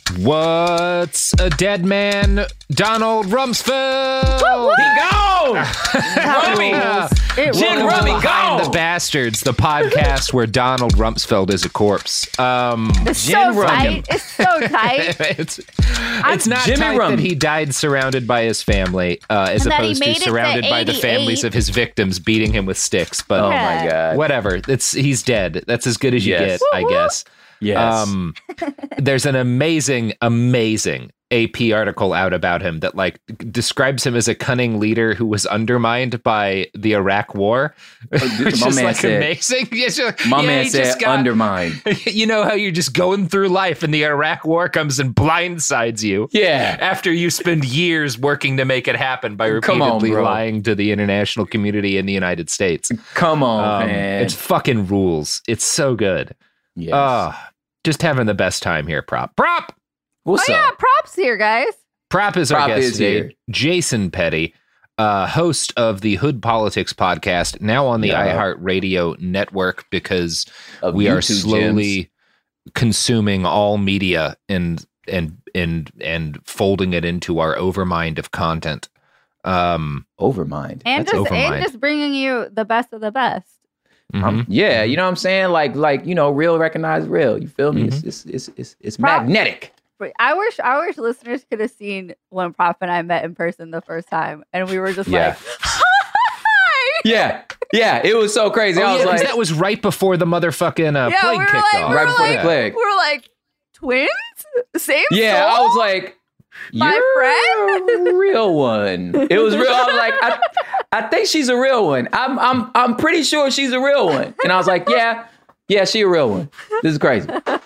What's a dead man? Donald Rumsfeld! He gone! Rummy! Gin Rummy Behind gone! the Bastards, the podcast where Donald Rumsfeld is a corpse. It's so tight. It's so tight. It's not Jimmy tight Rummy. that he died surrounded by his family, as And that he opposed to made it to surrounded by the 88. families of his victims beating him with sticks. But Oh my God. whatever. He's dead. That's as good as you Yes. get, I guess. Yes. There's an amazing AP article out about him that describes him as a cunning leader who was undermined by the Iraq War, which my is man said- amazing. My man he said just got- undermined. You know how you're just going through life and the Iraq War comes and blindsides you. Yeah. After you spend years working to make it happen by Come on, repeatedly bro. lying to the international community in the United States. Come on, man. It's fucking rules. It's so good. Yes. Just having the best time here, Prop. What's Oh, up? yeah, props here, guys. Prop is our Prop guest is today. here. Jason Petty, host of the Hood Politics podcast, now on the Yeah. iHeartRadio network because Of we are YouTube slowly gems. consuming all media and folding it into our overmind of content. Overmind. And That's just bringing you the best of the best. Mhm. Yeah, you know what I'm saying? Like real recognize real. You feel me? It's Prop- magnetic. But I wish listeners could have seen when Prop and I met in person the first time, and we were just Yeah. like, "Hi!" Yeah. Yeah, it was so crazy. Oh, I was yeah, 'cause like, that was right before the motherfucking Yeah, plague we were kicked like, off. Right before the plague. We were like twins, same yeah, soul? I was like, My you're a real one. It was real. I was like, I think she's a real one. I'm pretty sure she's a real one. And I was like, yeah, she a real one. This is crazy.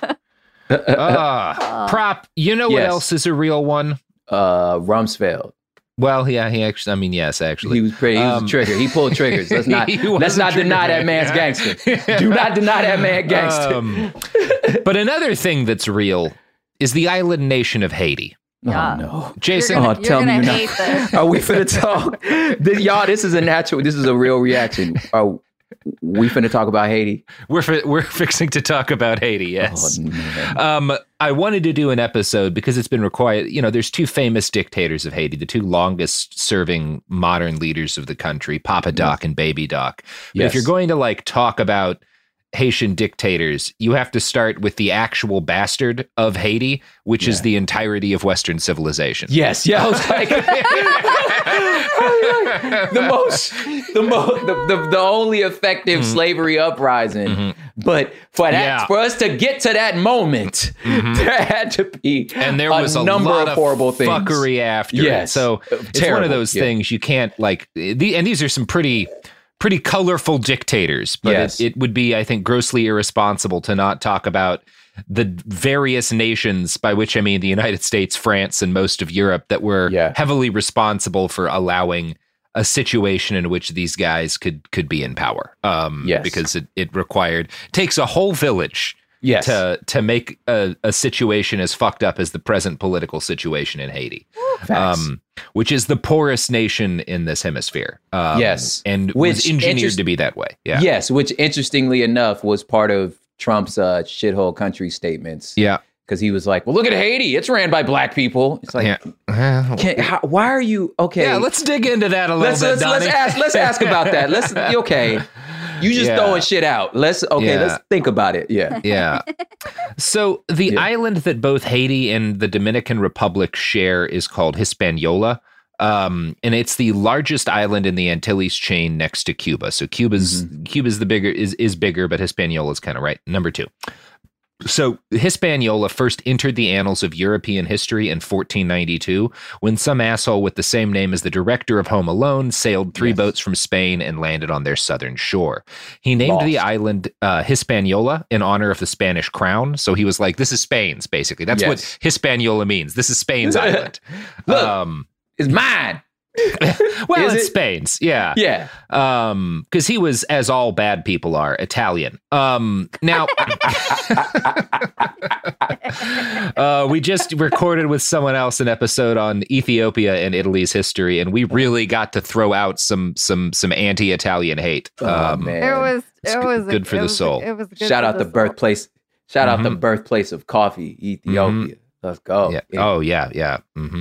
Prop, you know what Yes. else is a real one? Rumsfeld. Well, yeah, yes, actually. He was pretty. He was a trigger. He pulled triggers. Let's not He was let's a not trigger deny man. that man's gangster. Do not deny that man gangster. But another thing that's real is the island nation of Haiti. Yeah. Oh no, Jason, You're Oh, gonna, tell you're me gonna you're hate not. this. Are we finna talk? Y'all, this is a real reaction. Are we finna talk about Haiti? we're fixing to talk about Haiti, yes. Oh, man. I wanted to do an episode because it's been required. You know, there's two famous dictators of Haiti, the two longest serving modern leaders of the country, Papa Doc and Baby Doc. But Yes. if you're going to talk about Haitian dictators, you have to start with the actual bastard of Haiti, which is the entirety of Western civilization. Yes, yeah. I was like, the only effective slavery uprising. But for that, for us to get to that moment, there had to be And there was a number lot of horrible things. fuckery after it. Yes. So it's one Terrible. of those Yeah. things you can't and these are some pretty colorful dictators, but Yes. it would be, I think, grossly irresponsible to not talk about the various nations, by which I mean the United States, France, and most of Europe, that were heavily responsible for allowing a situation in which these guys could be in power. Because it takes a whole village to make a situation as fucked up as the present political situation in Haiti. Which is the poorest nation in this hemisphere. And was engineered to be that way. Yeah. Yes, which interestingly enough was part of Trump's shithole country statements. Yeah. Because he was like, well, look at Haiti. It's ran by black people. It's like, why are you, okay. Yeah, let's dig into that a little bit, Donnie. Let's ask about that. Okay. You just throwing shit out. Let's think about it. Yeah. Yeah. So the island that both Haiti and the Dominican Republic share is called Hispaniola. And it's the largest island in the Antilles chain next to Cuba. So Cuba's the bigger, but Hispaniola is kind of right. Number 2. So Hispaniola first entered the annals of European history in 1492 when some asshole with the same name as the director of Home Alone sailed 3 boats from Spain and landed on their southern shore. He named the island Hispaniola in honor of the Spanish crown. So he was like, this is Spain's, basically. That's what Hispaniola means. This is Spain's island. Look, it's mine. Well, it's Spain's. Yeah. Yeah. Because he was, as all bad people are, Italian. Now, we just recorded with someone else an episode on Ethiopia and Italy's history, and we really got to throw out some anti-Italian hate. Man. It was good for the soul. It was good Shout for out the soul. birthplace. Shout out the birthplace of coffee, Ethiopia. Let's go. Yeah. Oh yeah. Yeah.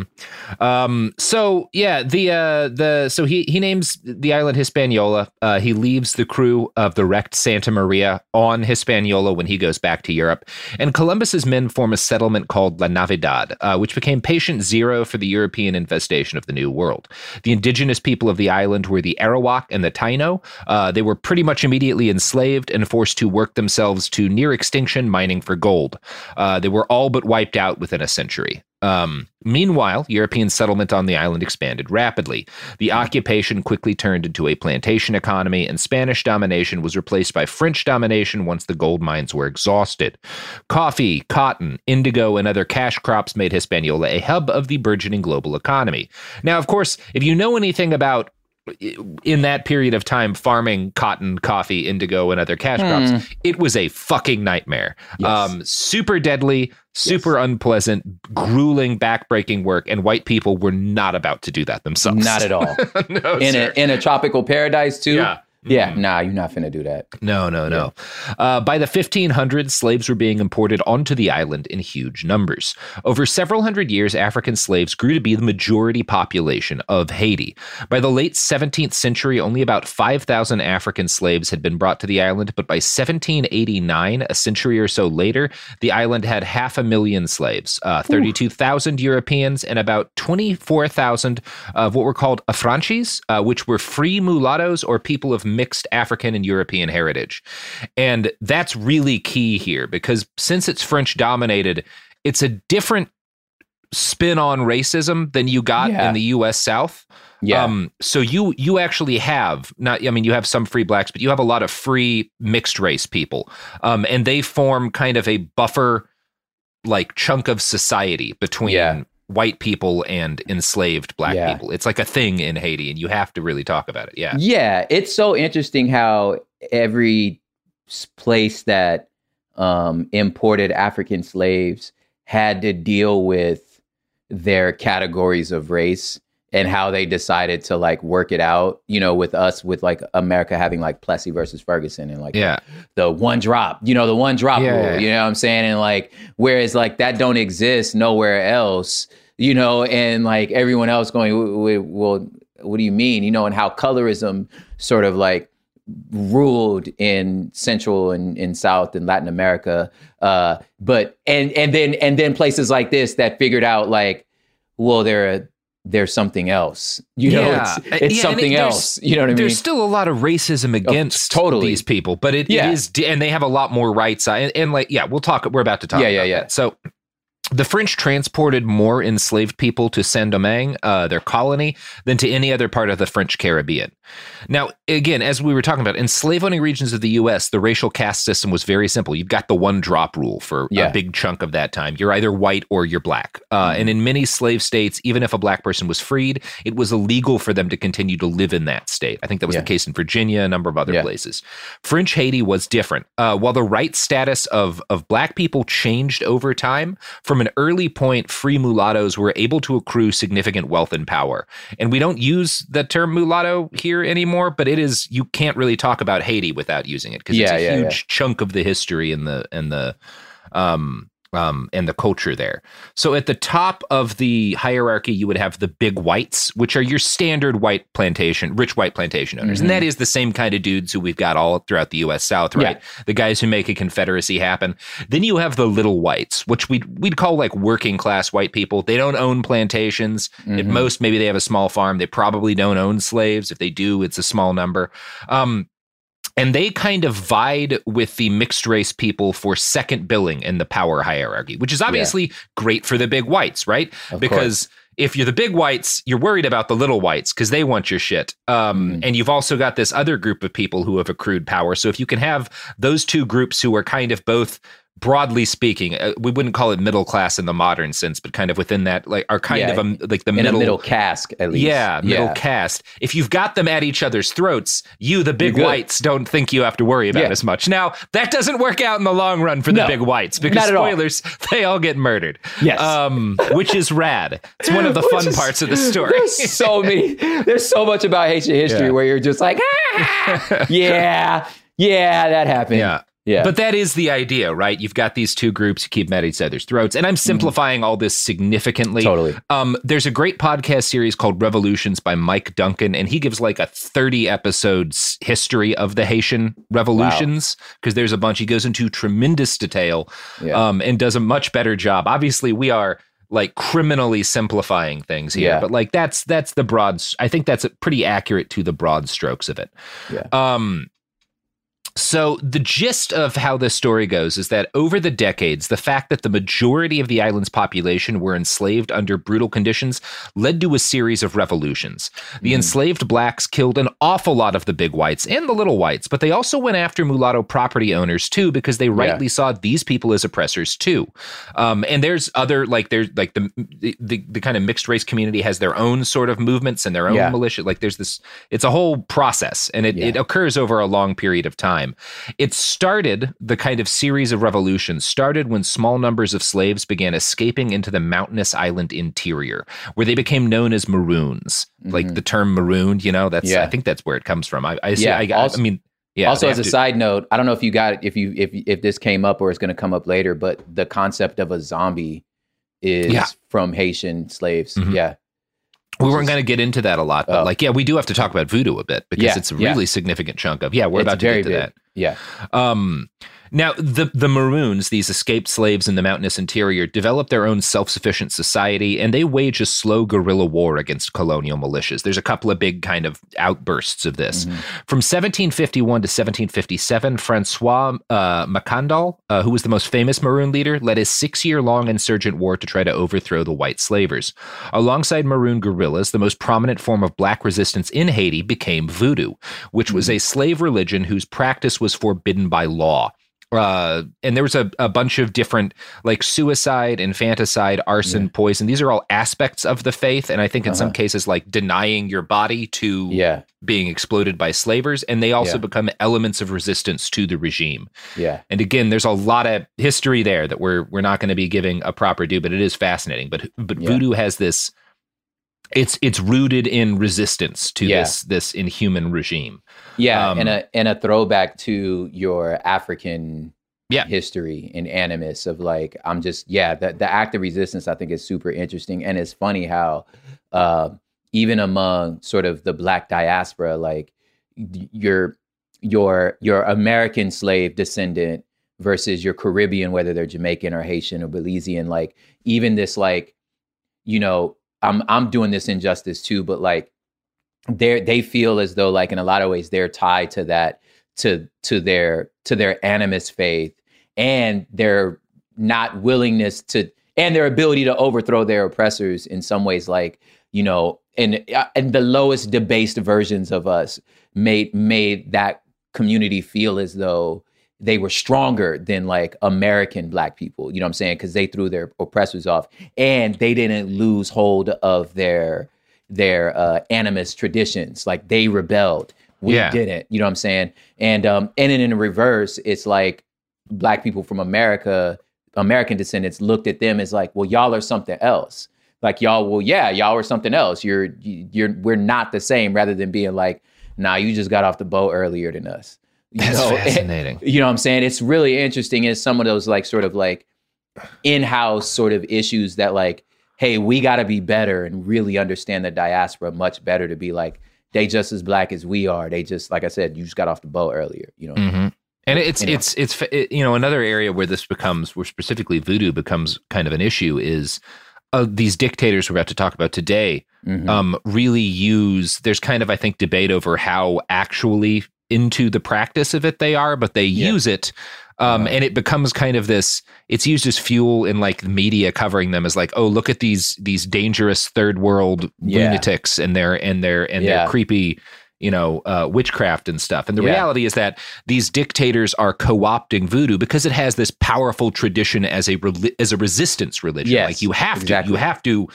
So yeah, so he names the island Hispaniola. He leaves the crew of the wrecked Santa Maria on Hispaniola when he goes back to Europe. And Columbus's men form a settlement called La Navidad, which became patient zero for the European infestation of the New World. The indigenous people of the island were the Arawak and the Taino. They were pretty much immediately enslaved and forced to work themselves to near extinction mining for gold. They were all but wiped out within a century. Meanwhile, European settlement on the island expanded rapidly. The occupation quickly turned into a plantation economy, and Spanish domination was replaced by French domination once the gold mines were exhausted. Coffee, cotton, indigo, and other cash crops made Hispaniola a hub of the burgeoning global economy. Now, of course, if you know anything about in that period of time farming cotton, coffee, indigo, and other cash crops, it was a fucking nightmare. Yes. Super deadly, super unpleasant, grueling, backbreaking work, and white people were not about to do that themselves. Not at all. No, in a tropical paradise too. Yeah. Yeah, nah, you're not finna do that. No. By the 1500s, slaves were being imported onto the island in huge numbers. Over several hundred years, African slaves grew to be the majority population of Haiti. By the late 17th century, only about 5,000 African slaves had been brought to the island, but by 1789, a century or so later, the island had 500,000 slaves, 32,000 Europeans, and about 24,000 of what were called affranchis, which were free mulattoes or people of mixed African and European heritage. And that's really key here because since it's French dominated, it's a different spin on racism than you got in the US South. Yeah. So you actually have you have some free blacks, but you have a lot of free mixed race people. And they form kind of a buffer like chunk of society between white people and enslaved black people. It's like a thing in Haiti, and you have to really talk about it. Yeah. Yeah. It's so interesting how every place that imported African slaves had to deal with their categories of race and how they decided to like work it out, with us, with like America having like Plessy versus Ferguson and like the one drop, the one drop rule, you know what I'm saying? And like, whereas like that don't exist nowhere else, and like everyone else going, well, what do you mean? And how colorism sort of like ruled in Central and South and Latin America. But then places like this that figured out like, well, there's something else, it's something else. You know what I mean? There's still a lot of racism against these people, but it is, and they have a lot more rights. And like, we're about to talk about that. So the French transported more enslaved people to Saint-Domingue, their colony, than to any other part of the French Caribbean. Now, again, as we were talking about, in slave-owning regions of the U.S., the racial caste system was very simple. You've got the one-drop rule for a big chunk of that time. You're either white or you're black. And in many slave states, even if a black person was freed, it was illegal for them to continue to live in that state. I think that was the case in Virginia, a number of other places. French Haiti was different. While the right status of black people changed over time, from an early point, free mulattoes were able to accrue significant wealth and power. And we don't use the term mulatto here anymore, but you can't really talk about Haiti without using it because it's a huge chunk of the history and the culture there. So at the top of the hierarchy, you would have the big whites, which are your standard rich white plantation owners. And that is the same kind of dudes who we've got all throughout the U.S. South, right? Yeah. The guys who make a confederacy happen. Then you have the little whites, which we'd call like working class white people. They don't own plantations. At most, maybe they have a small farm. They probably don't own slaves. If they do, it's a small number. And they kind of vied with the mixed race people for second billing in the power hierarchy, which is obviously great for the big whites, right? Because if you're the big whites, you're worried about the little whites because they want your shit. And you've also got this other group of people who have accrued power. So if you can have those two groups who are kind of both, broadly speaking, we wouldn't call it middle class in the modern sense, but kind of within that, like, are kind of like the middle caste, at least. Middle caste. If you've got them at each other's throats, the big whites, don't think you have to worry about as much. Now, that doesn't work out in the long run for the big whites because spoilers, they all get murdered. Yes, which is rad. It's one of the fun parts of the story. There's so much about Haitian history where you're just like, that happened. Yeah. But that is the idea, right? You've got these two groups, you keep them at each other's throats. And I'm simplifying all this significantly. Totally. There's a great podcast series called Revolutions by Mike Duncan, and he gives like a 30 episodes history of the Haitian revolutions, because there's a bunch. He goes into tremendous detail and does a much better job. Obviously, we are like criminally simplifying things here, but like that's the broad. I think that's pretty accurate to the broad strokes of it. Yeah. So the gist of how this story goes is that over the decades, the fact that the majority of the island's population were enslaved under brutal conditions led to a series of revolutions. The enslaved blacks killed an awful lot of the big whites and the little whites, but they also went after mulatto property owners too, because they rightly saw these people as oppressors too. And there's other, like there's like the kind of mixed race community has their own sort of movements and their own militia. Like there's this, it's a whole process, and it occurs over a long period of time. It started, the kind of series of revolutions started when small numbers of slaves began escaping into the mountainous island interior, where they became known as Maroons. Like the term marooned, that's I think that's where it comes from. Also, as a side note, I don't know if you got it, if this came up or it's going to come up later, but the concept of a zombie is from Haitian slaves. We weren't going to get into that a lot, but we do have to talk about voodoo a bit, because it's a really significant chunk of, we're about to get to that. Yeah. Now, the Maroons, these escaped slaves in the mountainous interior, developed their own self-sufficient society, and they wage a slow guerrilla war against colonial militias. There's a couple of big kind of outbursts of this. From 1751 to 1757, Francois Macandal, who was the most famous Maroon leader, led a 6-year-long insurgent war to try to overthrow the white slavers. Alongside Maroon guerrillas, the most prominent form of black resistance in Haiti became voodoo, which was a slave religion whose practice was forbidden by law. And there was a bunch of different, like suicide, infanticide, arson, poison. These are all aspects of the faith. And I think in some cases, like denying your body to being exploited by slavers. And they also become elements of resistance to the regime. Yeah. And again, there's a lot of history there that we're not going to be giving a proper due, but it is fascinating. But voodoo has this, it's rooted in resistance to this inhuman regime. Yeah, and a throwback to your African history and animus of like, the act of resistance I think is super interesting. And it's funny how even among sort of the black diaspora, like your American slave descendant versus your Caribbean, whether they're Jamaican or Haitian or Belizean, like even this like, I'm doing this injustice too, but like they feel as though like in a lot of ways they're tied to that, to their animus faith and their not willingness to, and their ability to overthrow their oppressors in some ways, like, and the lowest debased versions of us made that community feel as though they were stronger than like American black people, you know what I'm saying? Because they threw their oppressors off and they didn't lose hold of their animist traditions. Like they rebelled. We didn't, you know what I'm saying? And in reverse, it's like black people from American descendants looked at them as like, well, y'all are something else. Like y'all are something else. We're not the same, rather than being like, nah, you just got off the boat earlier than us. That's fascinating. You know what I'm saying? It's really interesting. It's some of those like sort of like in-house sort of issues that like, hey, we got to be better and really understand the diaspora much better to be like, they just as black as we are. They just, like I said, you just got off the boat earlier, And it's another area where this becomes, where specifically voodoo becomes kind of an issue is these dictators we're about to talk about today really use, there's kind of, I think, debate over how actually into the practice of it they are, but they use it. And it becomes kind of this, it's used as fuel in like the media covering them as like, oh, look at these dangerous third world lunatics and their creepy, witchcraft and stuff. And the reality is that these dictators are co-opting voodoo because it has this powerful tradition as a resistance religion. Yes, like you have to,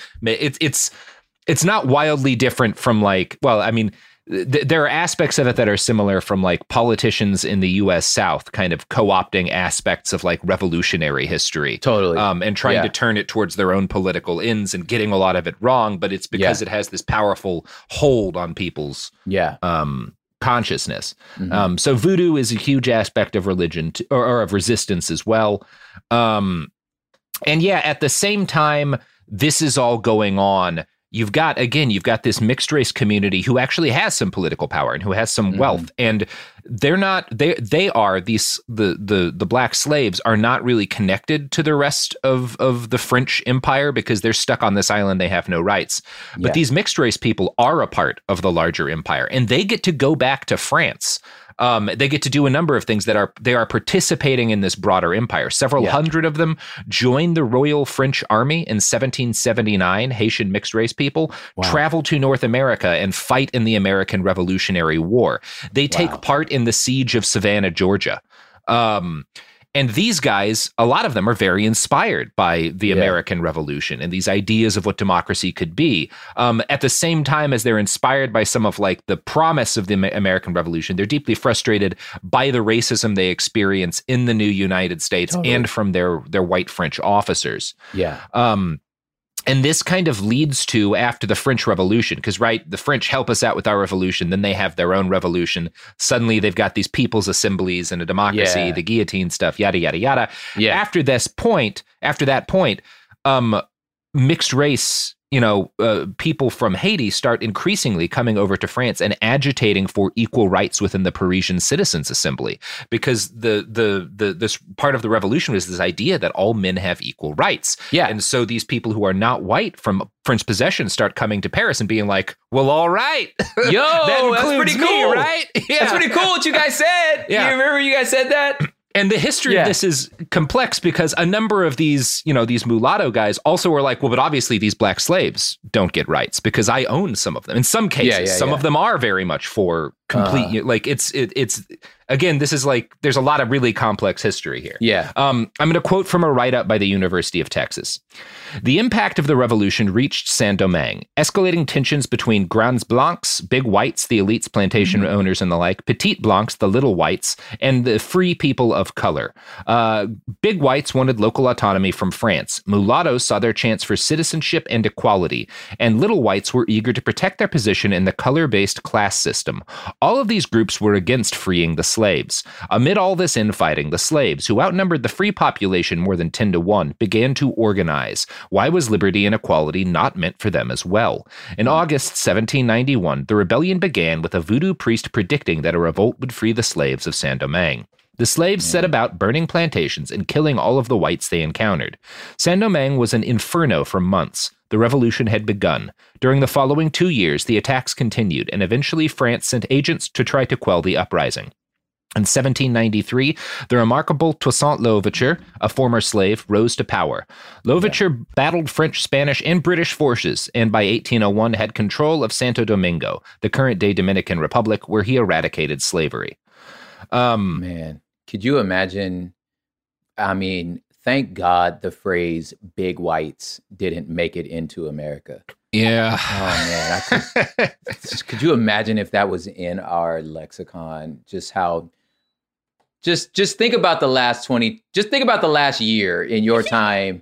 it's not wildly different from like, well, I mean, there are aspects of it that are similar from like politicians in the U.S. South kind of co-opting aspects of like revolutionary history. Totally. And trying to turn it towards their own political ends and getting a lot of it wrong. But it's because it has this powerful hold on people's consciousness. So voodoo is a huge aspect of religion or of resistance as well. And yeah, at the same time, this is all going on. You've got this mixed race community who actually has some political power and who has some wealth, and the black slaves are not really connected to the rest of the French Empire because they're stuck on this island. They have no rights. But these mixed race people are a part of the larger empire, and they get to go back to France. They get to do a number of things they are participating in this broader empire. Several hundred of them joined the Royal French Army in 1779. Haitian mixed race people travel to North America and fight in the American Revolutionary War. They take part in the siege of Savannah, Georgia. And these guys, a lot of them are very inspired by the American Revolution and these ideas of what democracy could be. At the same time as they're inspired by some of like the promise of the American Revolution, they're deeply frustrated by the racism they experience in the new United States and from their white French officers. Yeah. And this kind of leads to, after the French Revolution, because, the French help us out with our revolution, then they have their own revolution. Suddenly they've got these people's assemblies and a democracy, the guillotine stuff, yada, yada, yada. Yeah. After that point, mixed race, people from Haiti start increasingly coming over to France and agitating for equal rights within the Parisian Citizens Assembly, because this part of the revolution was this idea that all men have equal rights. Yeah. And so these people who are not white from French possession start coming to Paris and being like, well, all right. Yo, that's pretty cool, right? Yeah. That's pretty cool what you guys said. Yeah. You remember you guys said that? And the history of this is complex because a number of these, these mulatto guys also are like, well, but obviously these black slaves don't get rights because I own some of them. In some cases, some of them are very much for complete, it's again, this is like, there's a lot of really complex history here. Yeah. I'm going to quote from a write-up by the University of Texas. The impact of the revolution reached Saint-Domingue, escalating tensions between Grands Blancs, big whites, the elites, plantation owners and the like, Petite Blancs, the little whites, and the free people of color. Big whites wanted local autonomy from France. Mulattoes saw their chance for citizenship and equality, and little whites were eager to protect their position in the color-based class system. All of these groups were against freeing the slaves. Amid all this infighting, the slaves, who outnumbered the free population more than 10-1, began to organize. Why was liberty and equality not meant for them as well? In August 1791, the rebellion began with a voodoo priest predicting that a revolt would free the slaves of Saint-Domingue. The slaves set about burning plantations and killing all of the whites they encountered. Saint-Domingue was an inferno for months. The revolution had begun. During the following 2 years, the attacks continued, and eventually France sent agents to try to quell the uprising. In 1793, the remarkable Toussaint Louverture, a former slave, rose to power. Louverture battled French, Spanish, and British forces, and by 1801 had control of Santo Domingo, the current-day Dominican Republic, where he eradicated slavery. Man, could you imagine? I mean, thank God the phrase "big whites" didn't make it into America. Yeah. Oh man, could you imagine if that was in our lexicon? Just how. Just think about the last 20. Just think about the last year in your time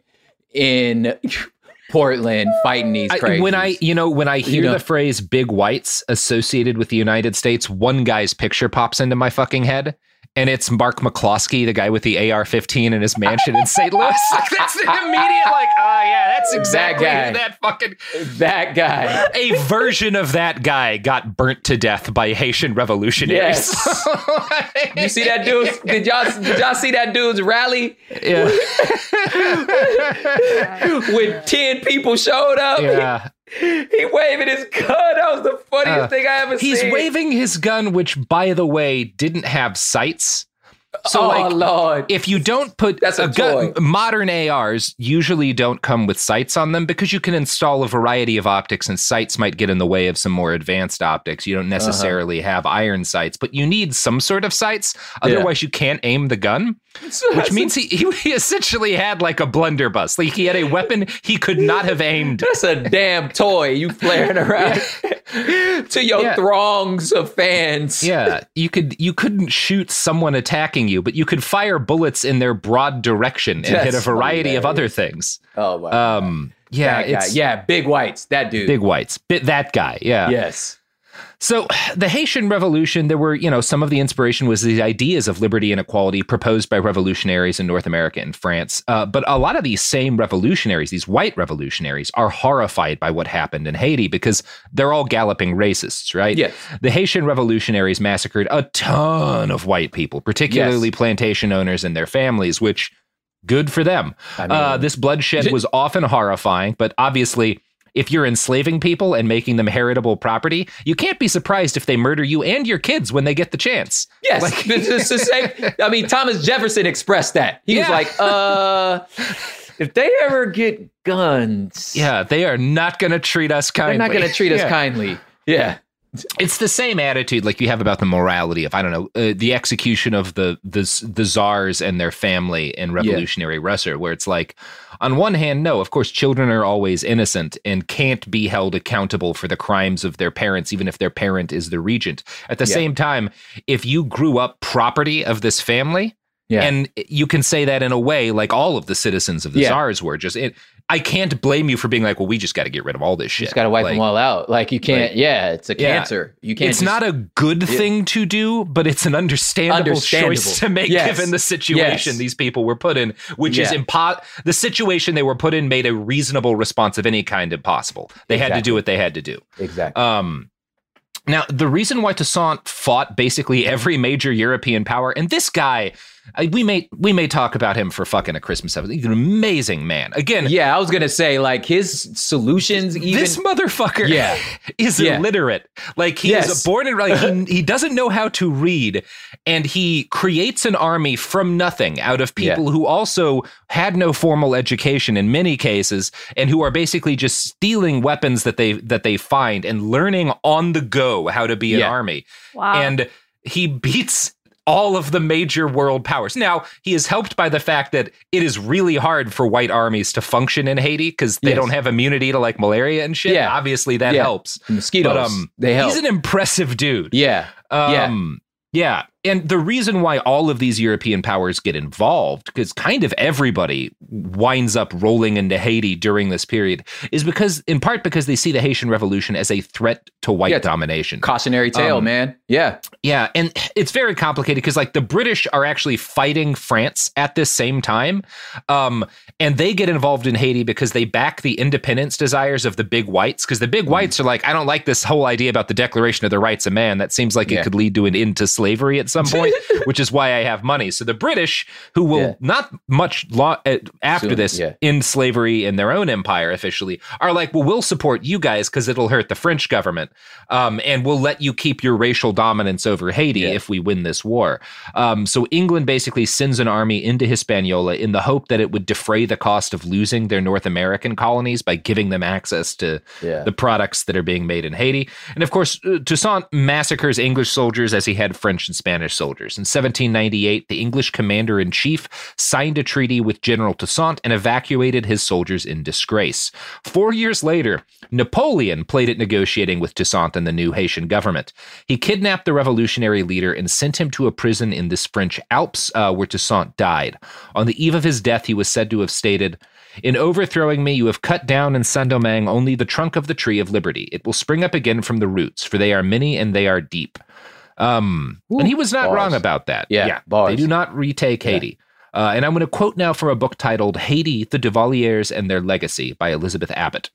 in Portland fighting these crazies. When I hear the phrase "big whites" associated with the United States, one guy's picture pops into my fucking head. And it's Mark McCloskey, the guy with the AR-15 in his mansion in St. Louis. That's the immediate, that's exactly that guy. A version of that guy got burnt to death by Haitian revolutionaries. Yes. You see that dude? Did y'all see that dude's rally? Yeah. When 10 people showed up. Yeah. He waving his gun. That was the funniest thing I ever seen. He's waving his gun, which, by the way, didn't have sights. So, Lord. If you don't put a gun, modern ARs usually don't come with sights on them because you can install a variety of optics and sights might get in the way of some more advanced optics. You don't necessarily have iron sights, but you need some sort of sights. Otherwise, you can't aim the gun, which means he essentially had like a blunderbuss. Like he had a weapon he could not have aimed. That's a damn toy you flaring around to your throngs of fans. Yeah, you couldn't shoot someone attacking you, but you could fire bullets in their broad direction and hit a variety of other things. Oh my God. Yeah, big whites, that dude. Big whites, that guy. Yeah. Yes. So the Haitian Revolution, there were, some of the inspiration was the ideas of liberty and equality proposed by revolutionaries in North America and France. But a lot of these same revolutionaries, these white revolutionaries, are horrified by what happened in Haiti because they're all galloping racists, right? Yes. The Haitian revolutionaries massacred a ton of white people, particularly plantation owners and their families, which, good for them. This bloodshed was often horrifying, but obviously, if you're enslaving people and making them heritable property, you can't be surprised if they murder you and your kids when they get the chance. Yes. It's the same. I mean, Thomas Jefferson expressed that. He was like, if they ever get guns. Yeah, they are not going to treat us kindly. They're not going to treat us kindly. Yeah. It's the same attitude like you have about the morality of, the execution of the czars and their family in Revolutionary Russia, where it's like, on one hand, no, of course, children are always innocent and can't be held accountable for the crimes of their parents, even if their parent is the regent. At the same time, if you grew up property of this family, and you can say that in a way like all of the citizens of the czars were, I can't blame you for being like, well, we just got to get rid of all this shit. You just got to wipe them all out. Like you can't, it's a cancer. You can't. It's not a good thing to do, but it's an understandable choice to make given the situation these people were put in, which is the situation they were put in made a reasonable response of any kind impossible. They had to do what they had to do. Exactly. Now, the reason why Toussaint fought basically every major European power, and this guy, we may talk about him for fucking a Christmas episode. He's an amazing man. Again, I was gonna say like his solutions. Even this motherfucker, is illiterate. Like he is born and he doesn't know how to read, and he creates an army from nothing out of people who also had no formal education in many cases, and who are basically just stealing weapons that they find and learning on the go how to be an army. Wow. And he beats all of the major world powers. Now, he is helped by the fact that it is really hard for white armies to function in Haiti because they don't have immunity to like malaria and shit. Yeah. Obviously, that helps. Mosquitoes, but, they help. He's an impressive dude. Yeah. Yeah. And the reason why all of these European powers get involved, because kind of everybody winds up rolling into Haiti during this period, is in part because they see the Haitian Revolution as a threat to white domination. Cautionary tale, man. Yeah. Yeah. And it's very complicated because like the British are actually fighting France at this same time. And they get involved in Haiti because they back the independence desires of the big whites, because the big whites are like, I don't like this whole idea about the Declaration of the Rights of Man. That seems like it could lead to an end to slavery at some point, which is why I have money. So the British, who will not much after this end slavery in their own empire officially, are like, well, we'll support you guys because it'll hurt the French government. And we'll let you keep your racial dominance over Haiti if we win this war. So England basically sends an army into Hispaniola in the hope that it would defray the cost of losing their North American colonies by giving them access to the products that are being made in Haiti. And of course, Toussaint massacres English soldiers as he had French and Spanish soldiers. In 1798, the English commander-in-chief signed a treaty with General Toussaint and evacuated his soldiers in disgrace. 4 years later, Napoleon played at negotiating with Toussaint and the new Haitian government. He kidnapped the revolutionary leader and sent him to a prison in the French Alps where Toussaint died. On the eve of his death, he was said to have stated, "In overthrowing me, you have cut down in Saint-Domingue only the trunk of the tree of liberty. It will spring up again from the roots, for they are many and they are deep." And he was not wrong about that. Yeah. They do not retake Haiti. And I'm going to quote now from a book titled Haiti, the Duvaliers and Their Legacy by Elizabeth Abbott.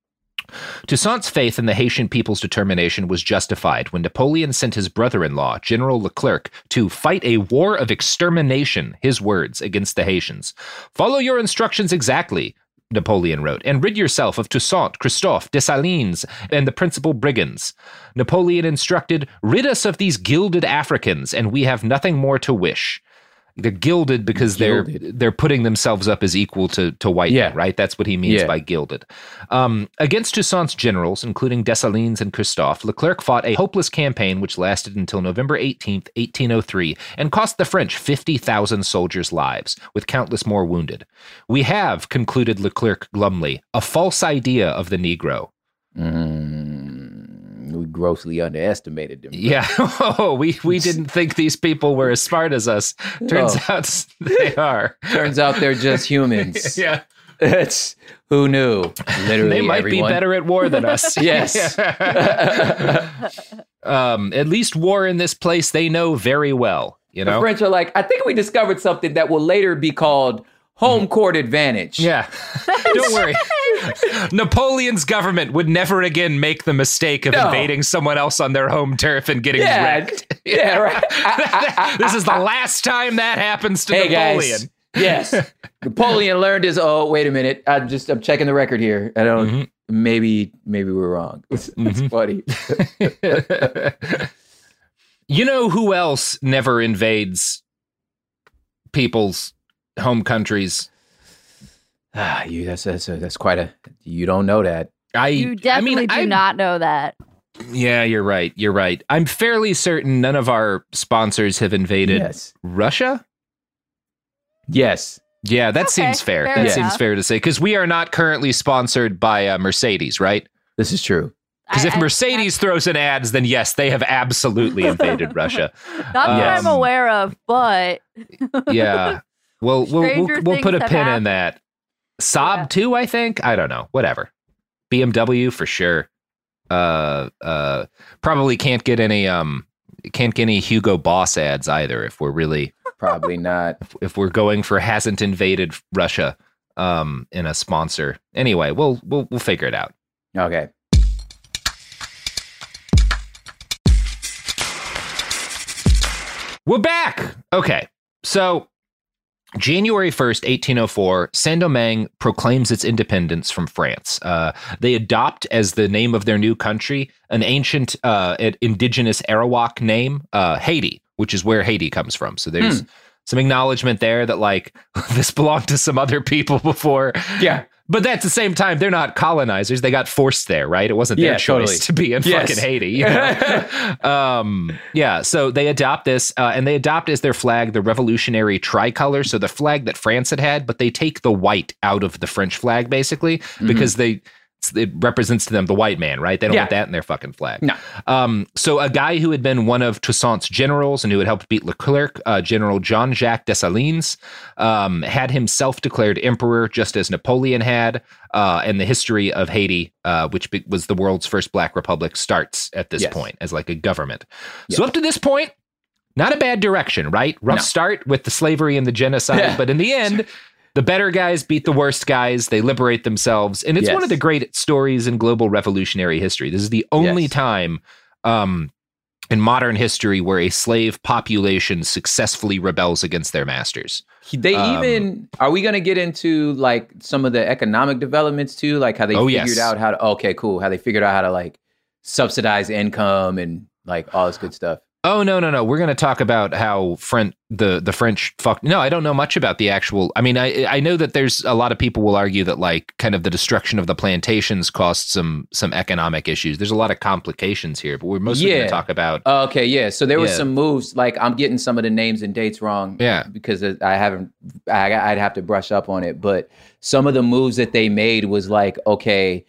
Toussaint's faith in the Haitian people's determination was justified when Napoleon sent his brother-in-law, General Leclerc, to fight a war of extermination, his words, against the Haitians. "Follow your instructions exactly," Napoleon wrote, "and rid yourself of Toussaint, Christophe, Dessalines, and the principal brigands." Napoleon instructed, "Rid us of these gilded Africans, and we have nothing more to wish." They're gilded because they're putting themselves up as equal to white men, right? That's what he means by gilded. Against Toussaint's generals, including Dessalines and Christophe, Leclerc fought a hopeless campaign which lasted until November 18th, 1803, and cost the French 50,000 soldiers' lives, with countless more wounded. "We have," concluded Leclerc glumly, "a false idea of the Negro." We grossly underestimated them. Yeah. We didn't think these people were as smart as us. Turns out they are. Turns out they're just humans. Yeah. It's who knew? Literally, they might be better at war than us. Yes. At least war in this place they know very well. You know, the French are like, I think we discovered something that will later be called home court advantage. Yeah. Don't worry. Napoleon's government would never again make the mistake of invading someone else on their home turf and getting wrecked. Yeah, right. This is the last time that happens to Napoleon. Guys. Yes. Napoleon learned his, wait a minute. I'm checking the record here. I don't, maybe we're wrong. It's funny. You know who else never invades people's home countries? That's quite a, you don't know that. You definitely do not know that. Yeah, you're right. I'm fairly certain none of our sponsors have invaded Russia. Yes. Yeah, that seems fair. That seems fair to say, because we are not currently sponsored by Mercedes, right? This is true. Because if Mercedes throws in ads, then yes, they have absolutely invaded Russia. Not that I'm aware of, but yeah, we'll put a pin in that. Saab too, I think. I don't know. Whatever. BMW for sure. Probably can't get any Hugo Boss ads either. If we're really probably not. If we're going for hasn't invaded Russia in a sponsor. Anyway, we'll figure it out. Okay. We're back. Okay. So January 1st, 1804, Saint-Domingue proclaims its independence from France. They adopt as the name of their new country an ancient indigenous Arawak name, Haiti, which is where Haiti comes from. So there's some acknowledgement there that like this belonged to some other people before. Yeah. But at the same time, they're not colonizers. They got forced there, right? It wasn't their choice to be in fucking Haiti. You know? So they adopt this, and they adopt as their flag the revolutionary tricolor, so the flag that France had, but they take the white out of the French flag, basically, because it represents to them the white man, right? They don't want that in their fucking flag. No. So a guy who had been one of Toussaint's generals and who had helped beat Leclerc, General Jean-Jacques Dessalines, had himself declared emperor just as Napoleon had. And the history of Haiti, which was the world's first black republic, starts at this point as like a government. So up to this point, not a bad direction, right? Rough start with the slavery and the genocide, but in the end, the better guys beat the worst guys. They liberate themselves. And it's one of the great stories in global revolutionary history. This is the only time in modern history where a slave population successfully rebels against their masters. They are we going to get into like some of the economic developments too? Like how they figured out how to, how they figured out how to like subsidize income and like all this good stuff. Oh, no. We're going to talk about how the French fucked. No, I don't know much about the actual. I mean, I know that there's a lot of people will argue that like kind of the destruction of the plantations caused some economic issues. There's a lot of complications here, but we're mostly going to talk about. Okay, yeah. So there were some moves. Like I'm getting some of the names and dates wrong. Yeah, because I'd have to brush up on it. But some of the moves that they made was like, okay,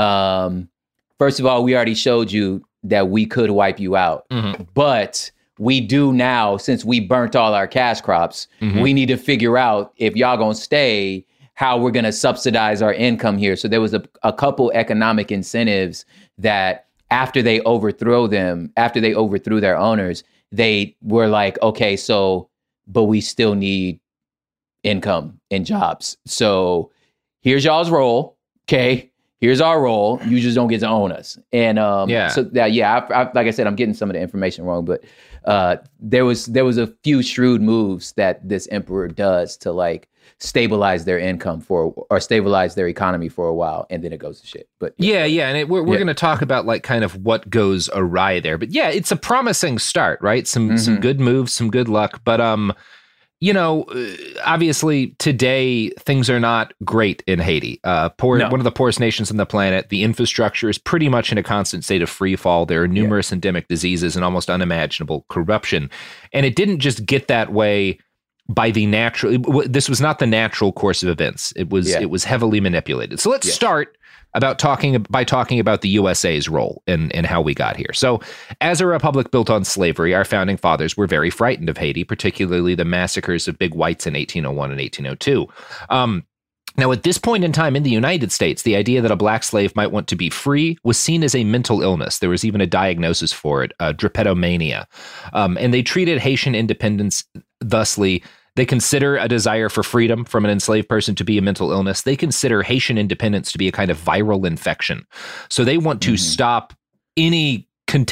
first of all, we already showed you that we could wipe you out. But we do now, since we burnt all our cash crops, we need to figure out if y'all gonna stay, how we're gonna subsidize our income here. So there was a couple economic incentives that after they overthrew their owners, they were like, okay, so, but we still need income and jobs. So here's y'all's role, okay? Here's our role. You just don't get to own us. And so that, like I said, I'm getting some of the information wrong, but there was a few shrewd moves that this emperor does to like stabilize their income or stabilize their economy for a while, and then it goes to shit. But and we're going to talk about like kind of what goes awry there. But yeah, it's a promising start, right? Some good moves, some good luck, but you know, obviously today things are not great in Haiti. One of the poorest nations on the planet. The infrastructure is pretty much in a constant state of free fall. There are numerous endemic diseases and almost unimaginable corruption. And it didn't just get that way by the natural. This was not the natural course of events. It was heavily manipulated. So let's start by talking about the USA's role and how we got here. So as a republic built on slavery, our founding fathers were very frightened of Haiti, particularly the massacres of big whites in 1801 and 1802. Now, at this point in time in the United States, the idea that a black slave might want to be free was seen as a mental illness. There was even a diagnosis for it, drapetomania. And they treated Haitian independence thusly. They consider a desire for freedom from an enslaved person to be a mental illness. They consider Haitian independence to be a kind of viral infection. So they want to stop any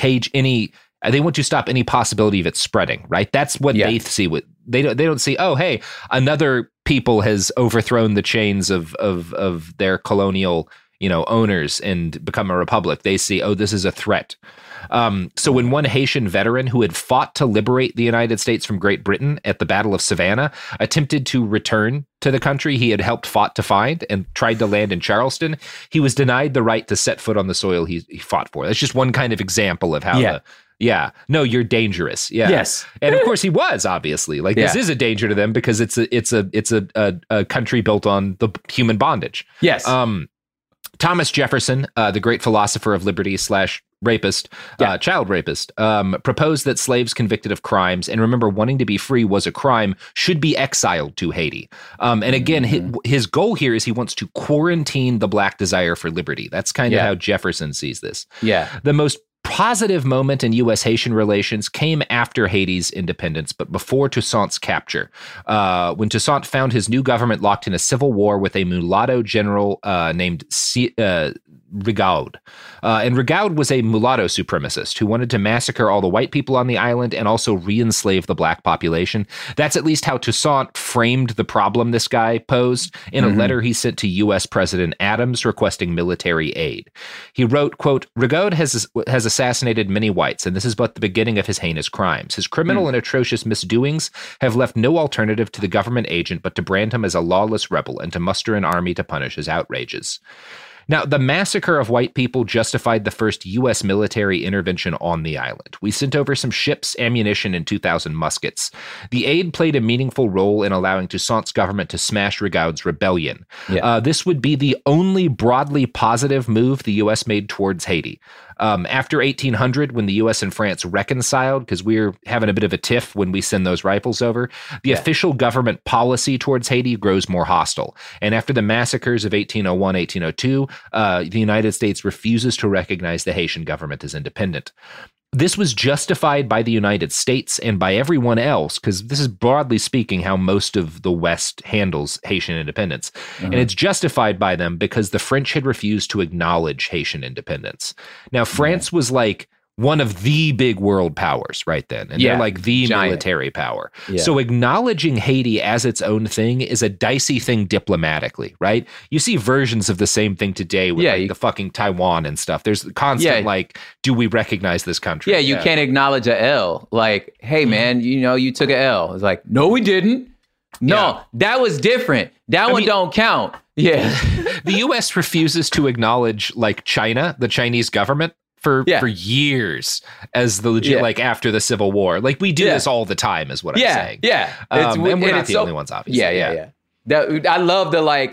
they want to stop any possibility of it spreading, right? That's what they see. They don't see, oh, hey, another people has overthrown the chains of their colonial, owners and become a republic. They see, oh, this is a threat. So when one Haitian veteran who had fought to liberate the United States from Great Britain at the Battle of Savannah attempted to return to the country he had fought to find and tried to land in Charleston, he was denied the right to set foot on the soil he fought for. That's just one kind of example of how no, you're dangerous. Yeah. Yes. And of course he was, obviously. This is a danger to them because it's a country built on the human bondage. Yes. Thomas Jefferson, the great philosopher of liberty / rapist, child rapist, proposed that slaves convicted of crimes, and remember, wanting to be free was a crime, should be exiled to Haiti. And again, his goal here is he wants to quarantine the black desire for liberty. That's kind of how Jefferson sees this. Yeah. The most positive moment in U.S.-Haitian relations came after Haiti's independence, but before Toussaint's capture. When Toussaint found his new government locked in a civil war with a mulatto general named Rigaud. And Rigaud was a mulatto supremacist who wanted to massacre all the white people on the island and also re-enslave the black population. That's at least how Toussaint framed the problem this guy posed in a letter he sent to U.S. President Adams requesting military aid. He wrote, quote, Rigaud has assassinated many whites, and this is but the beginning of his heinous crimes. His criminal and atrocious misdoings have left no alternative to the government agent but to brand him as a lawless rebel and to muster an army to punish his outrages. Now, the massacre of white people justified the first U.S. military intervention on the island. We sent over some ships, ammunition, and 2,000 muskets. The aid played a meaningful role in allowing Toussaint's government to smash Rigaud's rebellion. This would be the only broadly positive move the U.S. made towards Haiti. After 1800, when the U.S. and France reconciled, because we're having a bit of a tiff when we send those rifles over, the official government policy towards Haiti grows more hostile. And after the massacres of 1801, 1802, the United States refuses to recognize the Haitian government as independent. This was justified by the United States and by everyone else, because this is broadly speaking how most of the West handles Haitian independence. And it's justified by them because the French had refused to acknowledge Haitian independence. Now, France was like one of the big world powers right then. And they're like the military power. So acknowledging Haiti as its own thing is a dicey thing diplomatically, right? You see versions of the same thing today with the fucking Taiwan and stuff. There's constant do we recognize this country? Yeah, you can't acknowledge a L. Like, hey man, you took a L. It's like, no, we didn't. No, that was different. That one don't count. Yeah. The U.S. refuses to acknowledge China, the Chinese government, for years as the legit, after the Civil War. We do this all the time is what I'm saying. Yeah. And we're not the only ones, obviously. Yeah. I love the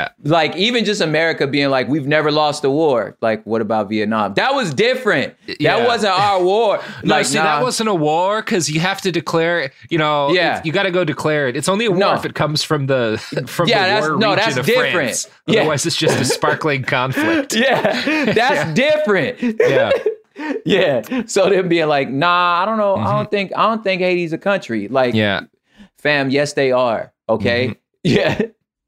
even just America being like, we've never lost a war. Like, what about Vietnam? That was different. That wasn't our war. That wasn't a war because you have to declare, you got to go declare it. It's only a war if it comes from the war region of different. France. Otherwise, it's just a sparkling conflict. That's different. Yeah. So them being like, nah, I don't know. I don't think Haiti's a country. Fam, yes, they are. Okay. Yeah.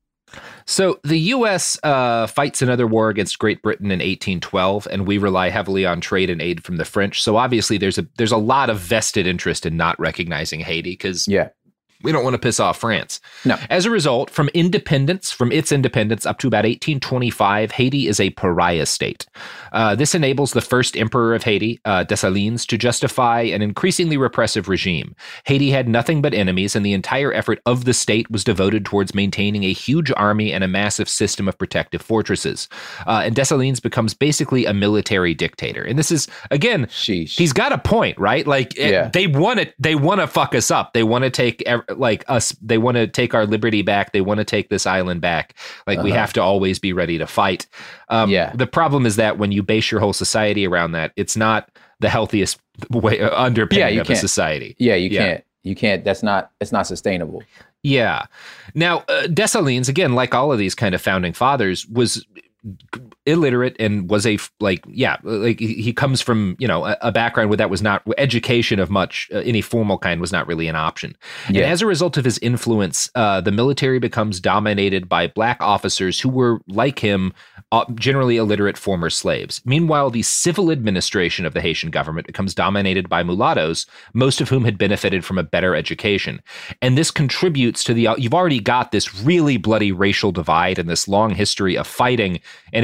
So the U.S. Fights another war against Great Britain in 1812, and we rely heavily on trade and aid from the French. So obviously there's a lot of vested interest in not recognizing Haiti because we don't want to piss off France. No. As a result, from its independence up to about 1825, Haiti is a pariah state. This enables the first emperor of Haiti, Dessalines, to justify an increasingly repressive regime. Haiti had nothing but enemies, and the entire effort of the state was devoted towards maintaining a huge army and a massive system of protective fortresses. And Dessalines becomes basically a military dictator. And this is, again, he's got a point, right? They want to fuck us up. They want to take us, they want to take our liberty back. They want to take this island back. We have to always be ready to fight. The problem is that when you base your whole society around that, it's not the healthiest way underpinning of a society. Yeah, you can't. You can't. It's not sustainable. Yeah. Now, Dessalines, again, like all of these kind of founding fathers, was illiterate and was he comes from, a background where that was not education of much any formal kind was not really an option. Yeah. And as a result of his influence, the military becomes dominated by black officers who were like him, generally illiterate former slaves. Meanwhile, the civil administration of the Haitian government becomes dominated by mulattoes, most of whom had benefited from a better education. And this contributes to you've already got this really bloody racial divide and this long history of fighting. And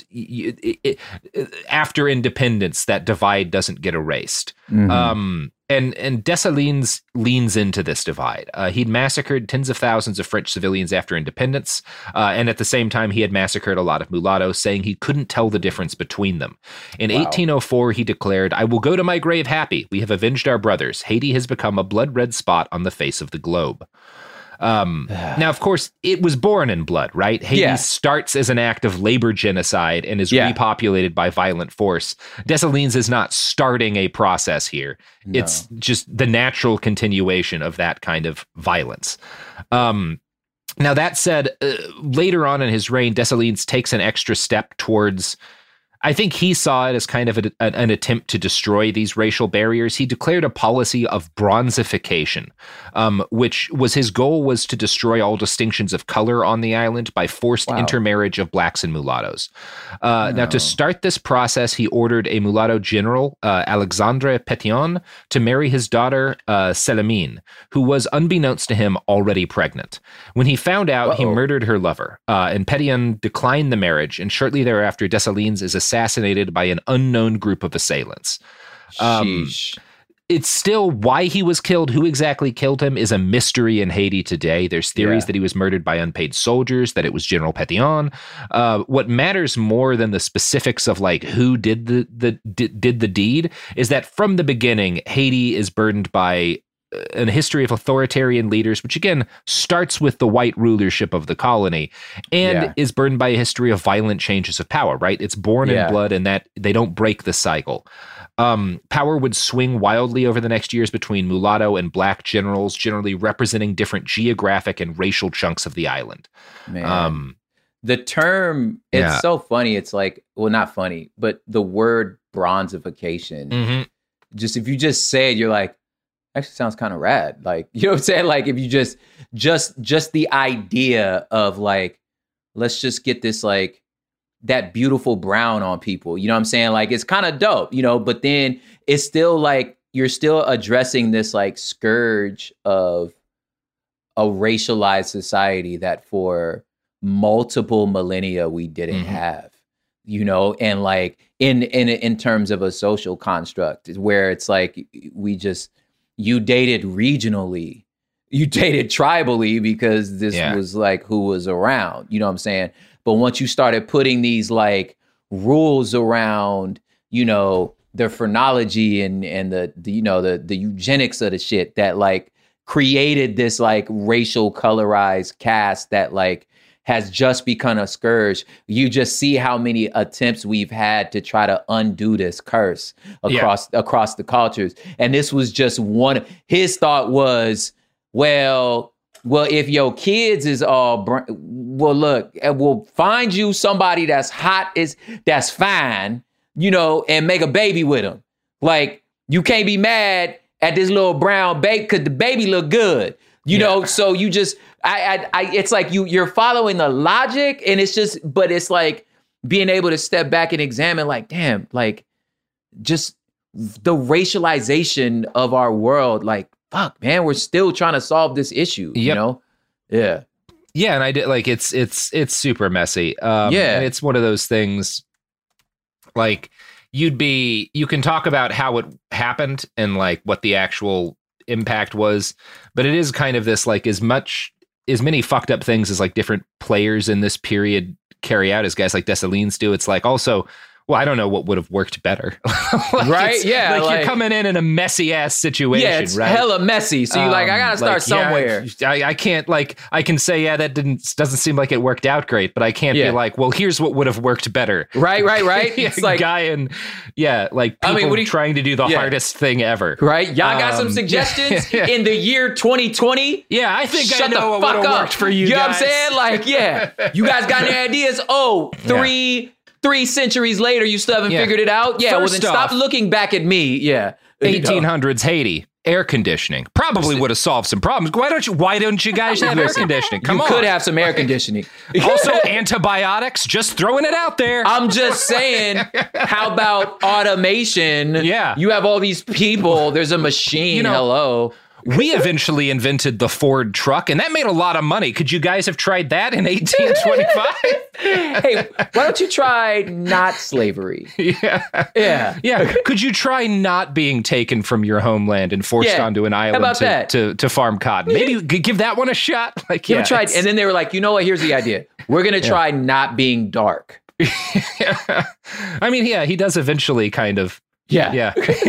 after independence, that divide doesn't get erased. Mm-hmm. And Dessalines leans into this divide. He'd massacred tens of thousands of French civilians after independence, and at the same time, he had massacred a lot of mulattoes, saying he couldn't tell the difference between them. In 1804, he declared, "I will go to my grave happy. We have avenged our brothers. Haiti has become a blood-red spot on the face of the globe." Now, of course, it was born in blood, right? Haiti starts as an act of labor genocide and is repopulated by violent force. Dessalines is not starting a process here. No. It's just the natural continuation of that kind of violence. Now, that said, later on in his reign, Dessalines takes an extra step towards... I think he saw it as kind of an attempt to destroy these racial barriers. He declared a policy of bronzification, which was his goal was to destroy all distinctions of color on the island by forced intermarriage of blacks and mulattoes. Now, to start this process, he ordered a mulatto general, Alexandre Pétion, to marry his daughter, Célimène, who was, unbeknownst to him, already pregnant. When he found out, he murdered her lover, and Pétion declined the marriage, and shortly thereafter, Dessalines is assassinated by an unknown group of assailants. It's still why he was killed, who exactly killed him, is a mystery in Haiti today. There's theories that he was murdered by unpaid soldiers, that it was General Pétion. What matters more than the specifics of like who did the deed is that from the beginning, Haiti is burdened by a history of authoritarian leaders, which again starts with the white rulership of the colony and is burdened by a history of violent changes of power, right? It's born in blood and that they don't break the cycle. Power would swing wildly over the next years between mulatto and black generals, generally representing different geographic and racial chunks of the island. Man. The term, it's so funny. It's like, well, not funny, but the word bronzification, just if you just say it, you're like, actually sounds kind of rad. Like, you know what I'm saying? Like if you just the idea of like, let's just get this, like that beautiful brown on people, you know what I'm saying? Like, it's kind of dope, but then it's still like, you're still addressing this like scourge of a racialized society that for multiple millennia we didn't have, and like in terms of a social construct where it's like, you dated regionally, you dated tribally because this was like who was around, you know what I'm saying? But once you started putting these like rules around, the phrenology and the eugenics of the shit that like created this like racial colorized caste that like has just become a scourge. You just see how many attempts we've had to try to undo this curse across the cultures. And this was just one. His thought was, well, if your kids is all, look, we'll find you somebody that's hot, that's fine, and make a baby with them. Like, you can't be mad at this little brown baby because the baby look good. So you just, it's like you're following the logic and but it's like being able to step back and examine like, damn, like just the racialization of our world. Like, fuck, man, we're still trying to solve this issue, Yeah. Yeah. And I did like, it's super messy. And it's one of those things like you can talk about how it happened and like what the actual impact was, but it is kind of this like as many fucked up things as like different players in this period carry out as guys like Dessalines do. It's like also Well, I don't know what would have worked better. Right? Yeah. Like you're coming in a messy ass situation, yeah, it's right? hella messy. So you're like, I gotta start somewhere. Yeah, I can't I can say, yeah, that doesn't seem like it worked out great, but I can't be like, well, here's what would have worked better. Right. It's like guy and like people trying to do the hardest thing ever. Right? Y'all got some suggestions in the year 2020? Yeah, I think I know what would have worked for you. You know guys. what I'm saying? Like, yeah. You guys got any ideas? Oh, three centuries later, you still haven't figured it out? Yeah, well then stop looking back at me. Yeah. 1800s Haiti. Air conditioning probably would have solved some problems. Why don't you guys have air conditioning? Come on. You could have some air conditioning. Also, antibiotics, just throwing it out there. I'm just saying, how about automation? Yeah. You have all these people. There's a machine. Hello. We eventually invented the Ford truck, and that made a lot of money. Could you guys have tried that in 1825? Hey, why don't you try not slavery? Yeah. Could you try not being taken from your homeland and forced onto an island to farm cotton? Maybe give that one a shot. Like, you tried, and then they were like, you know what? Here's the idea. We're gonna try not being dark. I mean, he does eventually kind of. Yeah.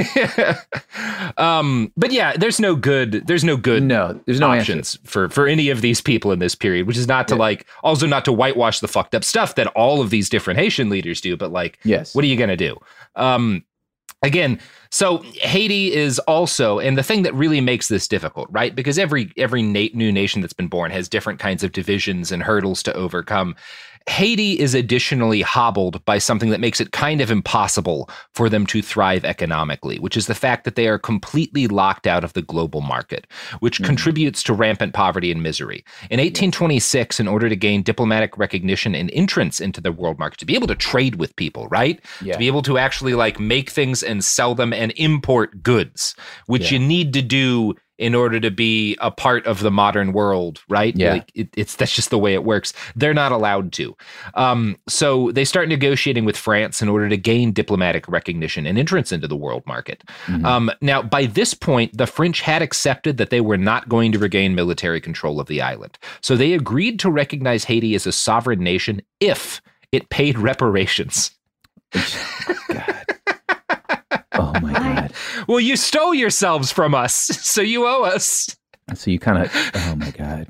But yeah, there's no good options for any of these people in this period, which is not to also not to whitewash the fucked up stuff that all of these different Haitian leaders do, but what are you going to do? Again, so Haiti is also, and the thing that really makes this difficult, right? Because every new nation that's been born has different kinds of divisions and hurdles to overcome. Haiti is additionally hobbled by something that makes it kind of impossible for them to thrive economically, which is the fact that they are completely locked out of the global market, which contributes to rampant poverty and misery. In 1826, in order to gain diplomatic recognition and entrance into the world market, to be able to trade with people, right? Yeah. To be able to actually make things and sell them and import goods, which you need to do in order to be a part of the modern world, right? Yeah. That's just the way it works. They're not allowed to. So they start negotiating with France in order to gain diplomatic recognition and entrance into the world market. Mm-hmm. Now, by this point, the French had accepted that they were not going to regain military control of the island. So they agreed to recognize Haiti as a sovereign nation if it paid reparations. God. Oh my God. Well, you stole yourselves from us, so you owe us. So you kind of, oh my God.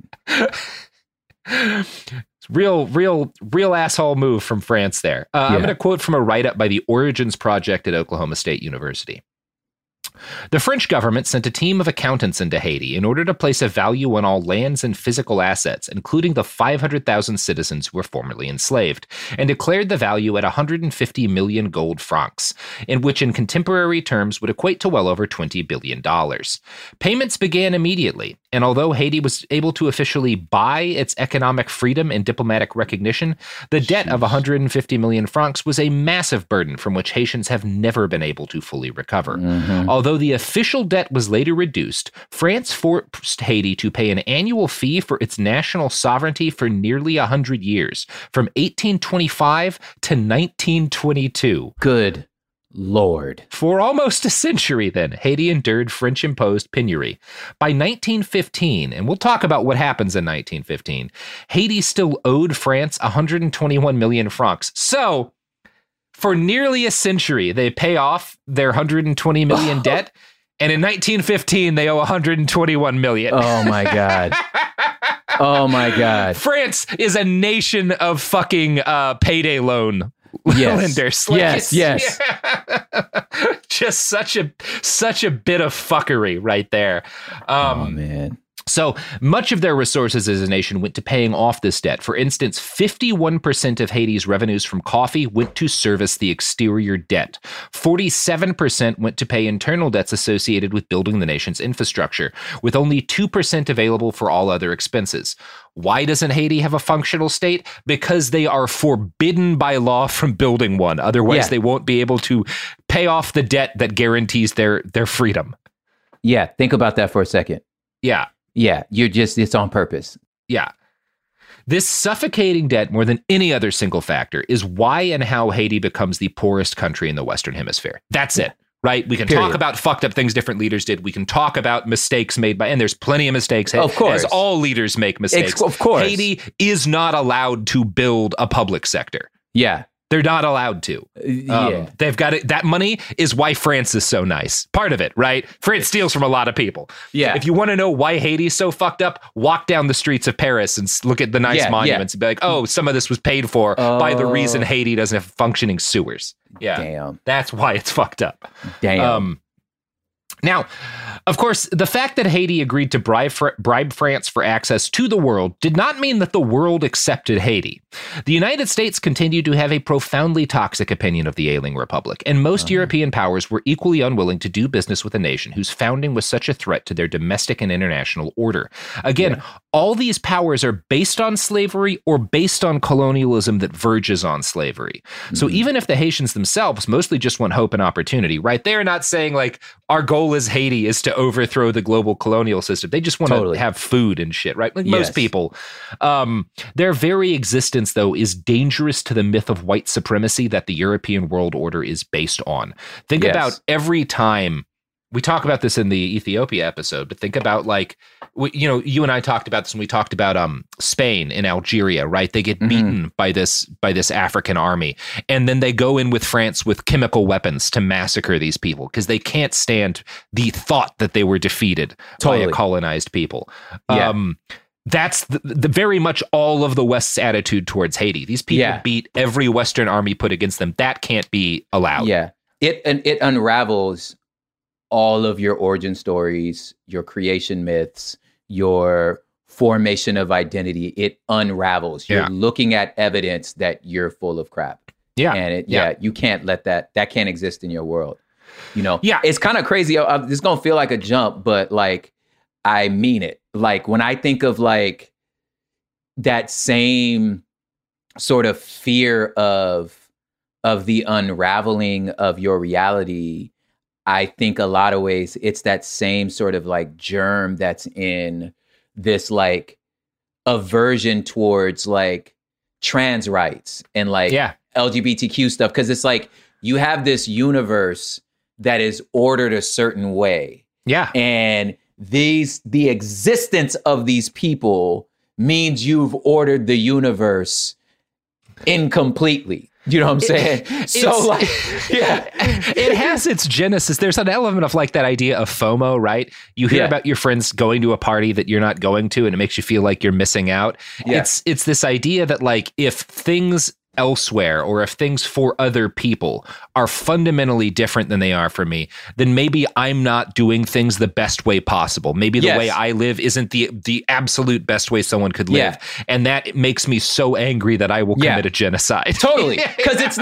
Real asshole move from France there. I'm going to quote from a write-up by the Origins Project at Oklahoma State University. The French government sent a team of accountants into Haiti in order to place a value on all lands and physical assets, including the 500,000 citizens who were formerly enslaved, and declared the value at 150 million gold francs, in which in contemporary terms would equate to well over $20 billion. Payments began immediately, and although Haiti was able to officially buy its economic freedom and diplomatic recognition, the debt of 150 million francs was a massive burden from which Haitians have never been able to fully recover. Mm-hmm. Although the official debt was later reduced, France forced Haiti to pay an annual fee for its national sovereignty for nearly 100 years, from 1825 to 1922. Good Lord. For almost a century, then, Haiti endured French-imposed penury. By 1915, and we'll talk about what happens in 1915, Haiti still owed France 121 million francs. So, for nearly a century, they pay off their 120 million debt, and in 1915, they owe 121 million. Oh my God. Oh my God. France is a nation of fucking payday loan lenders. Yes. Yeah. Just such a bit of fuckery right there. Oh man. So much of their resources as a nation went to paying off this debt. For instance, 51% of Haiti's revenues from coffee went to service the exterior debt. 47% went to pay internal debts associated with building the nation's infrastructure, with only 2% available for all other expenses. Why doesn't Haiti have a functional state? Because they are forbidden by law from building one. Otherwise, they won't be able to pay off the debt that guarantees their freedom. Yeah, think about that for a second. Yeah. Yeah, it's on purpose. Yeah. This suffocating debt, more than any other single factor, is why and how Haiti becomes the poorest country in the Western Hemisphere. That's it, right? We can talk about fucked up things different leaders did. We can talk about mistakes made by, and there's plenty of mistakes. Of course. As all leaders make mistakes. Of course. Haiti is not allowed to build a public sector. Yeah. They're not allowed to. They've got it. That money is why France is so nice. Part of it, right? France steals from a lot of people. Yeah. If you want to know why Haiti's so fucked up, walk down the streets of Paris and look at the nice monuments and be like, oh, some of this was paid for by the reason Haiti doesn't have functioning sewers. Yeah. Damn. That's why it's fucked up. Damn. Now, of course, the fact that Haiti agreed to bribe France for access to the world did not mean that the world accepted Haiti. The United States continued to have a profoundly toxic opinion of the ailing republic, and most European powers were equally unwilling to do business with a nation whose founding was such a threat to their domestic and international order. Again, all these powers are based on slavery or based on colonialism that verges on slavery. So even if the Haitians themselves mostly just want hope and opportunity, right? They're not saying like, our goal as Haiti is to overthrow the global colonial system. They just want to have food and shit, right? Like most people. Their very existence, though, is dangerous to the myth of white supremacy that the European world order is based on. Think about every time we talk about this in the Ethiopia episode, but think about like, you and I talked about this when we talked about Spain and Algeria, right? They get beaten by this African army, and then they go in with France with chemical weapons to massacre these people because they can't stand the thought that they were defeated by a colonized people. That's the very much all of the West's attitude towards Haiti. These people beat every Western army put against them. That can't be allowed. Yeah, it unravels all of your origin stories, your creation myths, your formation of identity. It unravels. You're looking at evidence that you're full of crap. Yeah. And you can't let that can't exist in your world. You know? Yeah. It's kind of crazy. It's going to feel like a jump, but like, I mean it. Like when I think of like that same sort of fear of the unraveling of your reality, I think a lot of ways it's that same sort of like germ that's in this like aversion towards like trans rights and like LGBTQ stuff. Cause it's like you have this universe that is ordered a certain way. Yeah. And the existence of these people means you've ordered the universe incompletely. You know what I'm saying? It has its genesis. There's an element of like that idea of FOMO, right? You hear about your friends going to a party that you're not going to, and it makes you feel like you're missing out. Yeah. It's this idea that like if things elsewhere or if things for other people are fundamentally different than they are for me, then maybe I'm not doing things the best way possible. Maybe the way I live isn't the absolute best way someone could live. Yeah. And that makes me so angry that I will commit a genocide. Totally. Because it's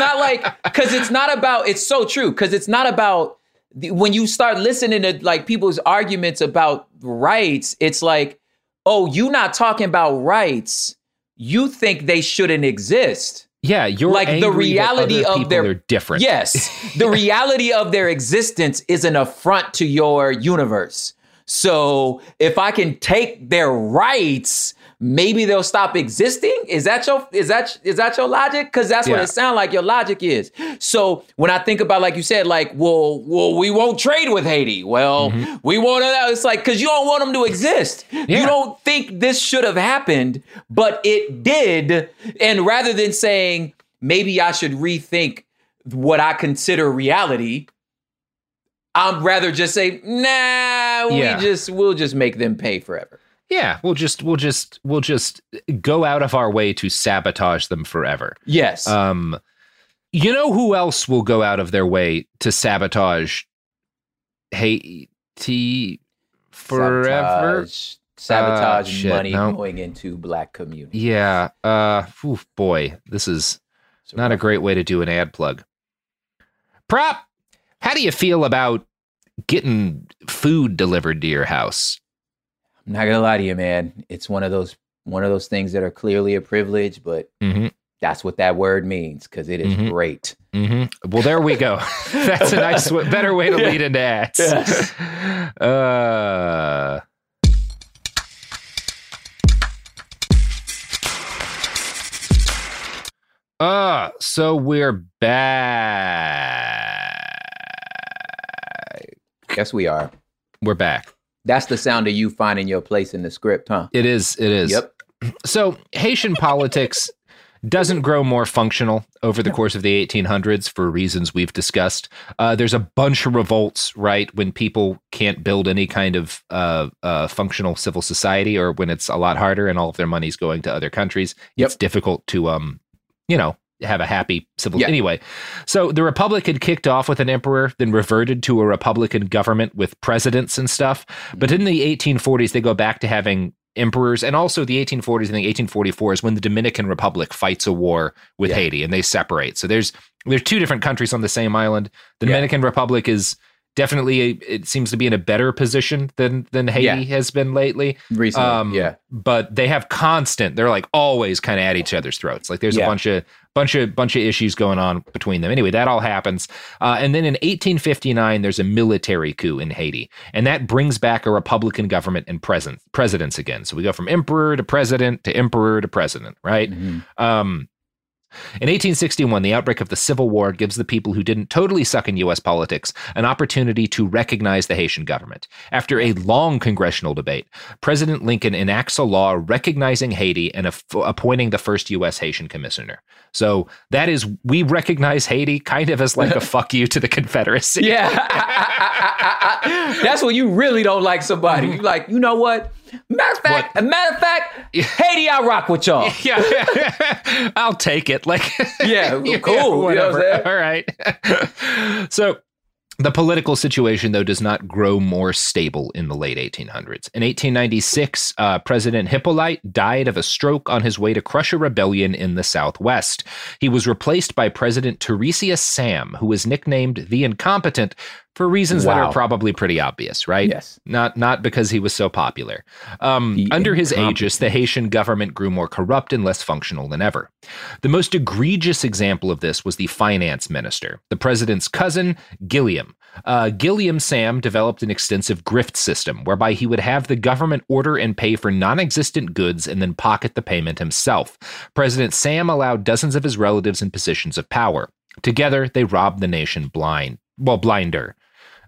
so true. Because it's not about, when you start listening to like people's arguments about rights, it's like, oh, you're not talking about rights. You think they shouldn't exist. Yeah, you're like the reality of their are different. Yes, the reality of their existence is an affront to your universe. So if I can take their rights, maybe they'll stop existing. Is that your logic? Because that's what it sounds like your logic is. So when I think about, like you said, like, well, we won't trade with Haiti. Well, we want to. It's like because you don't want them to exist. Yeah. You don't think this should have happened, but it did. And rather than saying maybe I should rethink what I consider reality, I'd rather just say, nah, we'll just make them pay forever. Yeah, we'll just go out of our way to sabotage them forever. Yes. You know who else will go out of their way to sabotage Haiti forever? Sabotage money going into Black community. Yeah. Boy, this is not a great way to do an ad plug. Prop, how do you feel about getting food delivered to your house? I'm not gonna lie to you, man. It's one of those things that are clearly a privilege, but that's what that word means because it is great. Well, there we go. That's a nice, better way to lead into ads. So we're back. Yes, we are. We're back. That's the sound of you finding your place in the script, huh? It is. Yep. So Haitian politics doesn't grow more functional over the course of the 1800s for reasons we've discussed. There's a bunch of revolts, right, when people can't build any kind of functional civil society, or when it's a lot harder and all of their money's going to other countries. It's difficult to, have a happy civil. Anyway, so the Republic had kicked off with an emperor, then reverted to a Republican government with presidents and stuff. But in the 1840s, they go back to having emperors, and also the 1840s. I think 1844 is when the Dominican Republic fights a war with Haiti, and they separate. So there's two different countries on the same island. The Dominican Republic is definitely, it seems to be in a better position than Haiti has been lately. Recently, but they have they're like always kind of at each other's throats. Like there's a bunch of issues going on between them. Anyway, that all happens. And then in 1859, there's a military coup in Haiti, and that brings back a Republican government and presidents again. So we go from emperor to president to emperor to president, right? In 1861, the outbreak of the Civil War gives the people who didn't totally suck in U.S. politics an opportunity to recognize the Haitian government. After a long congressional debate, President Lincoln enacts a law recognizing Haiti and appointing the first U.S. Haitian commissioner. So that is, we recognize Haiti kind of as like a fuck you to the Confederacy. That's when you really don't like somebody. You're like, you know what? Matter of fact, Haiti, I rock with y'all. I'll take it. Like, cool. Whatever. You know what All right. So the political situation, though, does not grow more stable in the late 1800s. In 1896, President Hippolyte died of a stroke on his way to crush a rebellion in the Southwest. He was replaced by President Tiresias Sam, who was nicknamed the Incompetent for reasons that are probably pretty obvious, right? Yes. Not because he was so popular. Under his aegis, the Haitian government grew more corrupt and less functional than ever. The most egregious example of this was the finance minister, the president's cousin, Gilliam. Gilliam Sam developed an extensive grift system whereby he would have the government order and pay for non-existent goods and then pocket the payment himself. President Sam allowed dozens of his relatives in positions of power. Together, they robbed the nation blinder.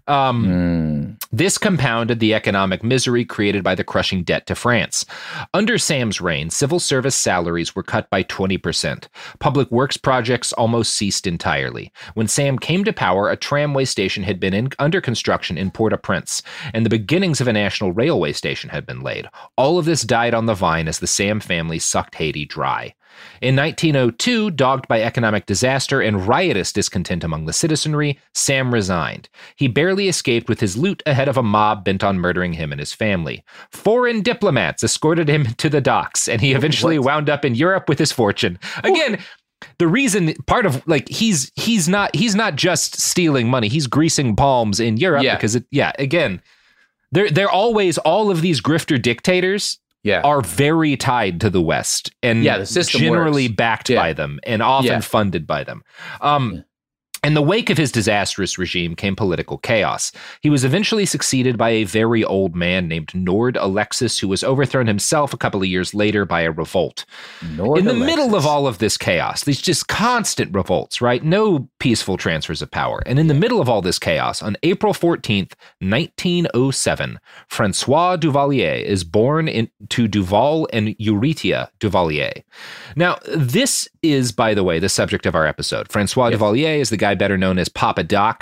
This compounded the economic misery created by the crushing debt to France. Under Sam's reign, civil service salaries were cut by 20%. Public works projects almost ceased entirely. When Sam came to power, a tramway station had been under construction in Port-au-Prince, and the beginnings of a national railway station had been laid. All of this died on the vine as the Sam family sucked Haiti dry. In 1902, dogged by economic disaster and riotous discontent among the citizenry, Sam resigned. He barely escaped with his loot ahead of a mob bent on murdering him and his family. Foreign diplomats escorted him to the docks, and he eventually wound up in Europe with his fortune. Again, the reason, part of, like, he's not just stealing money, he's greasing palms in Europe because again, they're always, all of these grifter dictators are very tied to the West and the system generally works. Backed by them and often funded by them. In the wake of his disastrous regime came political chaos. He was eventually succeeded by a very old man named Nord Alexis, who was overthrown himself a couple of years later by a revolt. In the middle of all of this chaos, these just constant revolts, right? No peaceful transfers of power. And in the middle of all this chaos, on April 14th, 1907, Francois Duvalier is born to Duval and Eurythia Duvalier. Now, this is, by the way, the subject of our episode. Francois Duvalier is the guy better known as Papa Doc.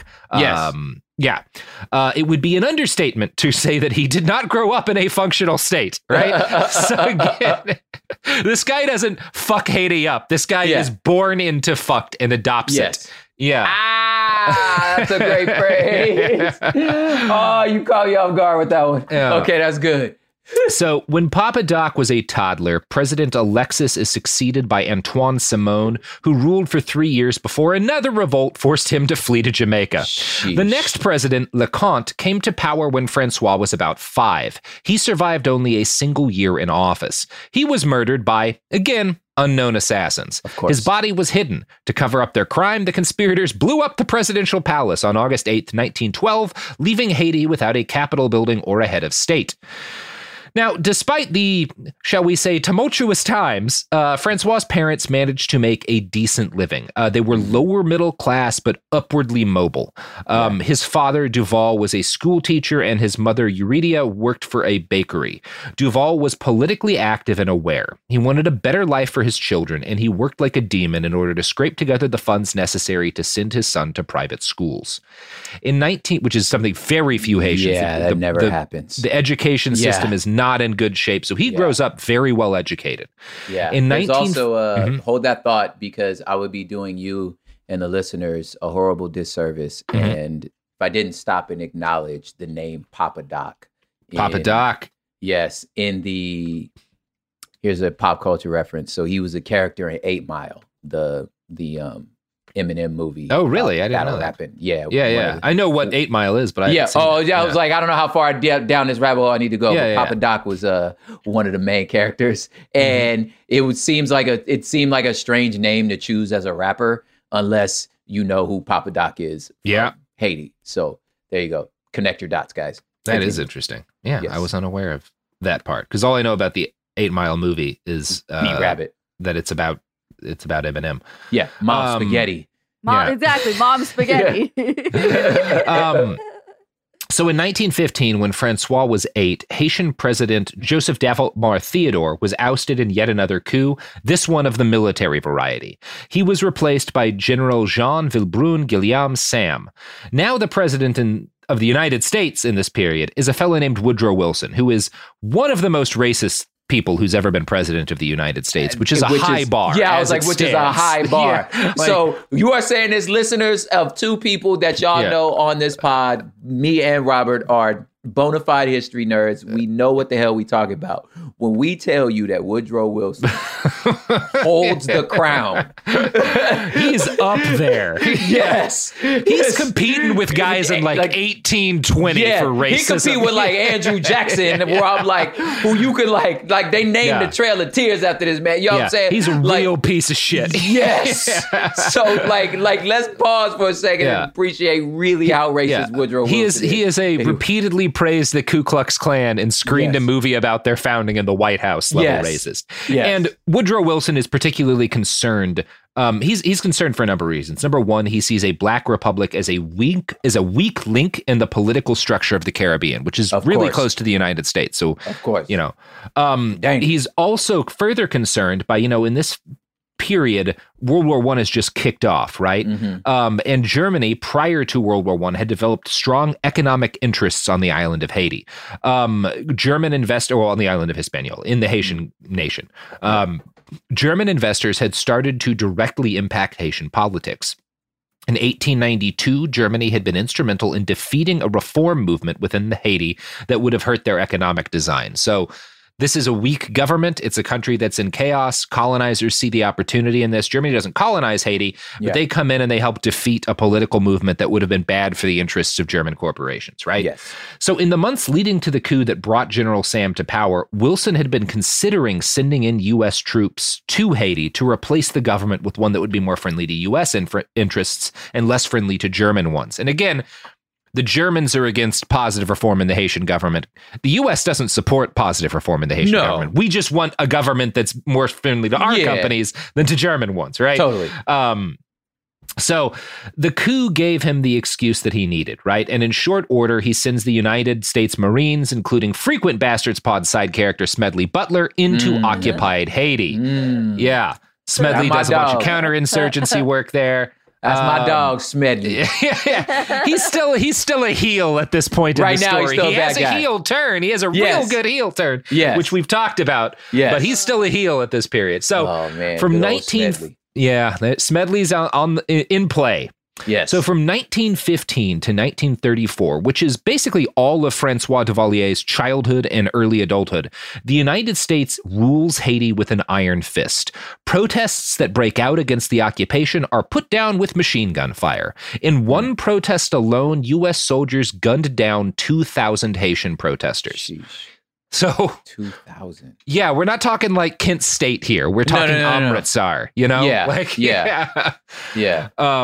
It would be an understatement to say that he did not grow up in a functional state, right? So again, this guy doesn't fuck Haiti up. This guy is born into fucked and adopts it. Yeah. That's a great phrase. Oh, you caught me off guard with that one. Yeah. Okay, that's good. So when Papa Doc was a toddler, President Alexis is succeeded by Antoine Simon, who ruled for 3 years before another revolt forced him to flee to Jamaica. Sheesh. The next president, Leconte, came to power when Francois was about 5. He survived only a single year in office. He was murdered by, again, unknown assassins. Of course. His body was hidden. To cover up their crime, the conspirators blew up the presidential palace on August 8th, 1912, leaving Haiti without a capitol building or a head of state. Now, despite the, shall we say, tumultuous times, Francois' parents managed to make a decent living. They were lower middle class, but upwardly mobile. His father, Duval, was a school teacher, and his mother, Eurydia, worked for a bakery. Duval was politically active and aware. He wanted a better life for his children, and he worked like a demon in order to scrape together the funds necessary to send his son to private schools. Which is something very few Haitians. Yeah, that never happens. The education system is not in good shape, so he grows up very well educated. Yeah, there's also hold that thought, because I would be doing you and the listeners a horrible disservice, and if I didn't stop and acknowledge the name Papa Doc. Papa Doc. Yes, here's a pop culture reference. So he was a character in 8 Mile, the Eminem movie. Oh, really? I didn't know that. Happened. Yeah. Yeah. I know what 8 Mile is, but I haven't seen it. I was like, I don't know how far down this rabbit hole I need to go. But Papa Doc was one of the main characters, and it seemed like a strange name to choose as a rapper, unless you know who Papa Doc is. From Haiti. So there you go. Connect your dots, guys. That is interesting. Yeah, yes. I was unaware of that part, because all I know about the 8 Mile movie is Beat Rabbit. That it's about Eminem. Yeah, Mom Spaghetti. Exactly, Mom Spaghetti. So in 1915, when Francois was 8, Haitian President Joseph Davout Theodore was ousted in yet another coup, this one of the military variety. He was replaced by General Jean Vilbrun Guillaume Sam. Now the president of the United States in this period is a fellow named Woodrow Wilson, who is one of the most racist people who's ever been president of the United States, which is a high bar. Yeah, I was like, which is a high bar. So you are saying, as listeners of 2 people that y'all know on this pod, me and Robert are bona fide history nerds. We know what the hell we talk about. When we tell you that Woodrow Wilson holds the crown, he's up there. Yes, he's competing with guys in like 1820 for racism. He compete with like Andrew Jackson, where I'm like, who you could like they named the Trail of Tears after this man. You know what I'm saying? He's a real piece of shit. Yes. So like let's pause for a second and appreciate really how racist Woodrow Wilson is. He is a repeatedly praised the Ku Klux Klan and screened a movie about their founding in the White House level racist. Yes. And Woodrow Wilson is particularly concerned. He's concerned for a number of reasons. Number one, he sees a black republic as a weak link in the political structure of the Caribbean, which is really close to the United States. So, of course, he's also further concerned by, in this period, World War I has just kicked off, right? And Germany, prior to World War I, had developed strong economic interests on the island of Haiti. German investors, on the island of Hispaniola, in the Haitian nation. German investors had started to directly impact Haitian politics. In 1892, Germany had been instrumental in defeating a reform movement within Haiti that would have hurt their economic design. So this is a weak government. It's a country that's in chaos. Colonizers see the opportunity in this. Germany doesn't colonize Haiti, but they come in and they help defeat a political movement that would have been bad for the interests of German corporations, right? Yes. So in the months leading to the coup that brought General Sam to power, Wilson had been considering sending in U.S. troops to Haiti to replace the government with one that would be more friendly to U.S. interests and less friendly to German ones. And again, the Germans are against positive reform in the Haitian government. The U.S. doesn't support positive reform in the Haitian government. We just want a government that's more friendly to our companies than to German ones, right? Totally. So the coup gave him the excuse that he needed, right? And in short order, he sends the United States Marines, including frequent Bastards Pod side character Smedley Butler, into occupied Haiti. Yeah. Smedley does a bunch of counterinsurgency work there. That's my dog, Smedley. He's still a heel at this point in the story. Now, he's still he has a heel turn. He has a real good heel turn, which we've talked about. But he's still a heel at this period. So from 19, Smedley's in play. Yes. So from 1915 to 1934, which is basically all of Francois Duvalier's childhood and early adulthood, the United States rules Haiti with an iron fist. Protests that break out against the occupation are put down with machine gun fire. In one protest alone, U.S. soldiers gunned down 2,000 Haitian protesters. Sheesh. So 2,000. Yeah, we're not talking like Kent State here. We're talking Amritsar, Yeah.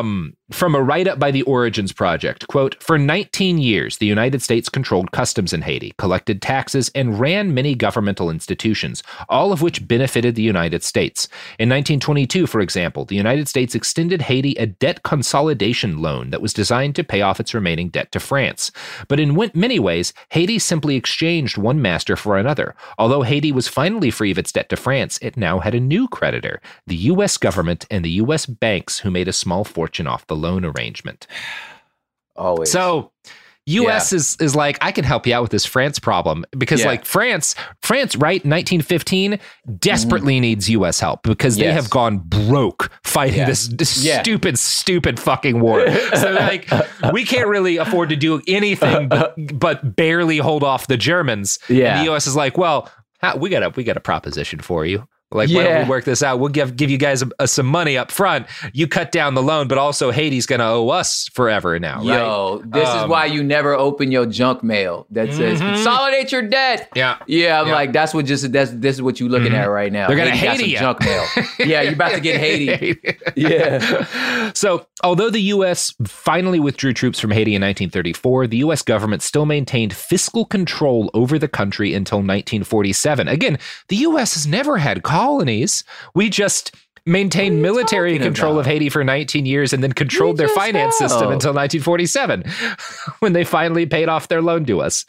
from a write-up by the Origins Project, quote, for 19 years, the United States controlled customs in Haiti, collected taxes, and ran many governmental institutions, all of which benefited the United States. In 1922, for example, the United States extended Haiti a debt consolidation loan that was designed to pay off its remaining debt to France. But in many ways, Haiti simply exchanged one master for another. Although Haiti was finally free of its debt to France, it now had a new creditor, the U.S. government and the U.S. banks, who made a small fortune off the loan arrangement. Always. So U.S. is like, I can help you out with this France problem because like France, right, 1915 desperately needs U.S. help because they have gone broke fighting this stupid fucking war. So like, we can't really afford to do anything but barely hold off the Germans. Yeah. And the U.S. is like, well, we got a proposition for you. Like, why don't we work this out? We'll give you guys some money up front. You cut down the loan, but also Haiti's going to owe us forever now, right? Yo, this is why you never open your junk mail that says consolidate your debt. Yeah. Yeah, I'm like, this is what you're looking at right now. They're going to Haiti you. Junk mail. Yeah, you're about to get Haiti. Yeah. So, although the U.S. finally withdrew troops from Haiti in 1934, the U.S. government still maintained fiscal control over the country until 1947. Again, the U.S. has never had colonies. We just maintained military control of Haiti for 19 years and then controlled their finance system until 1947 when they finally paid off their loan to us.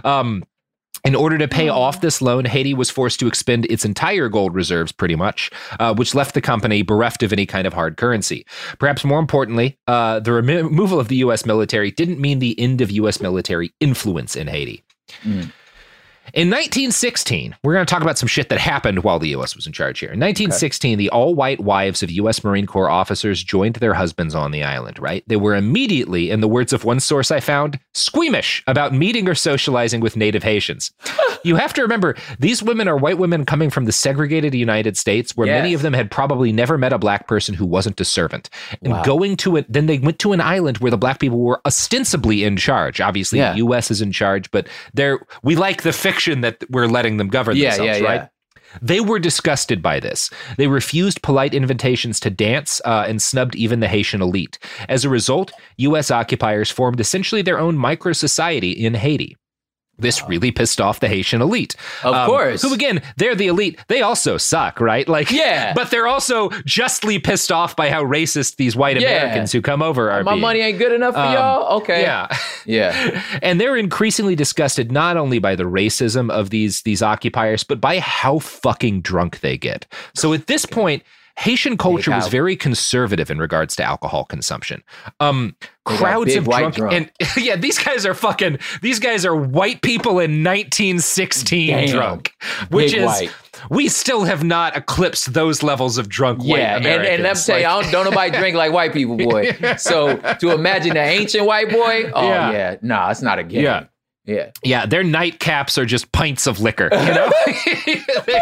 In order to pay off this loan, Haiti was forced to expend its entire gold reserves, pretty much, which left the company bereft of any kind of hard currency. Perhaps more importantly, the removal of the U.S. military didn't mean the end of U.S. military influence in Haiti. In 1916, we're going to talk about some shit that happened while the U.S. was in charge here. In 1916, the all-white wives of U.S. Marine Corps officers joined their husbands on the island, right? They were immediately, in the words of one source I found, squeamish about meeting or socializing with native Haitians. You have to remember, these women are white women coming from the segregated United States, where many of them had probably never met a black person who wasn't a servant. And going to it, then they went to an island where the black people were ostensibly in charge. Obviously, the U.S. is in charge, but we like the fiction that we're letting them govern themselves, right? They were disgusted by this. They refused polite invitations to dance and snubbed even the Haitian elite. As a result, U.S. occupiers formed essentially their own micro-society in Haiti. This really pissed off the Haitian elite. Of course. Who, again, they're the elite. They also suck, right? Like, but they're also justly pissed off by how racist these white Americans who come over are My being. money ain't good enough for y'all? Okay. Yeah. And they're increasingly disgusted not only by the racism of these occupiers, but by how fucking drunk they get. So at this point, Haitian culture was very conservative in regards to alcohol consumption. Crowds of drunk and these guys are white people in 1916 drunk, which is we still have not eclipsed those levels of drunk white Americans. And let me tell you, don't nobody drink like white people, boy. So to imagine an ancient white boy, nah, it's not a game. Yeah, their nightcaps are just pints of liquor, you know? They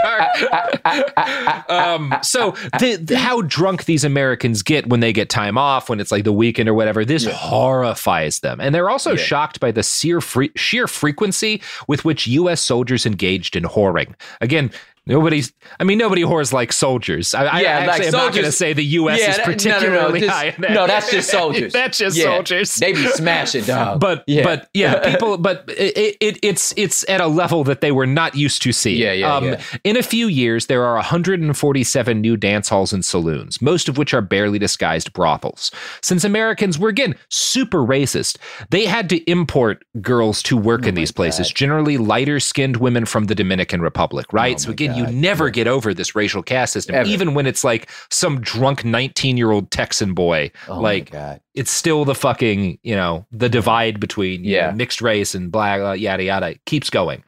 are. So how drunk these Americans get when they get time off, when it's like the weekend or whatever, this horrifies them. And they're also shocked by the sheer frequency with which U.S. soldiers engaged in whoring. Again, nobody whores like soldiers. I'm not going to say the U.S. is particularly high in that. No, that's just soldiers. That's just soldiers. They be smashing, dog. But people. But it's at a level that they were not used to seeing. In a few years, there are 147 new dance halls and saloons, most of which are barely disguised brothels. Since Americans were again super racist, they had to import girls to work in these places. Generally, lighter-skinned women from the Dominican Republic, right? So again, you never get over this racial caste system, even when it's like some drunk 19-year-old Texan boy. It's still the fucking, the divide between mixed race and black, yada, yada, keeps going.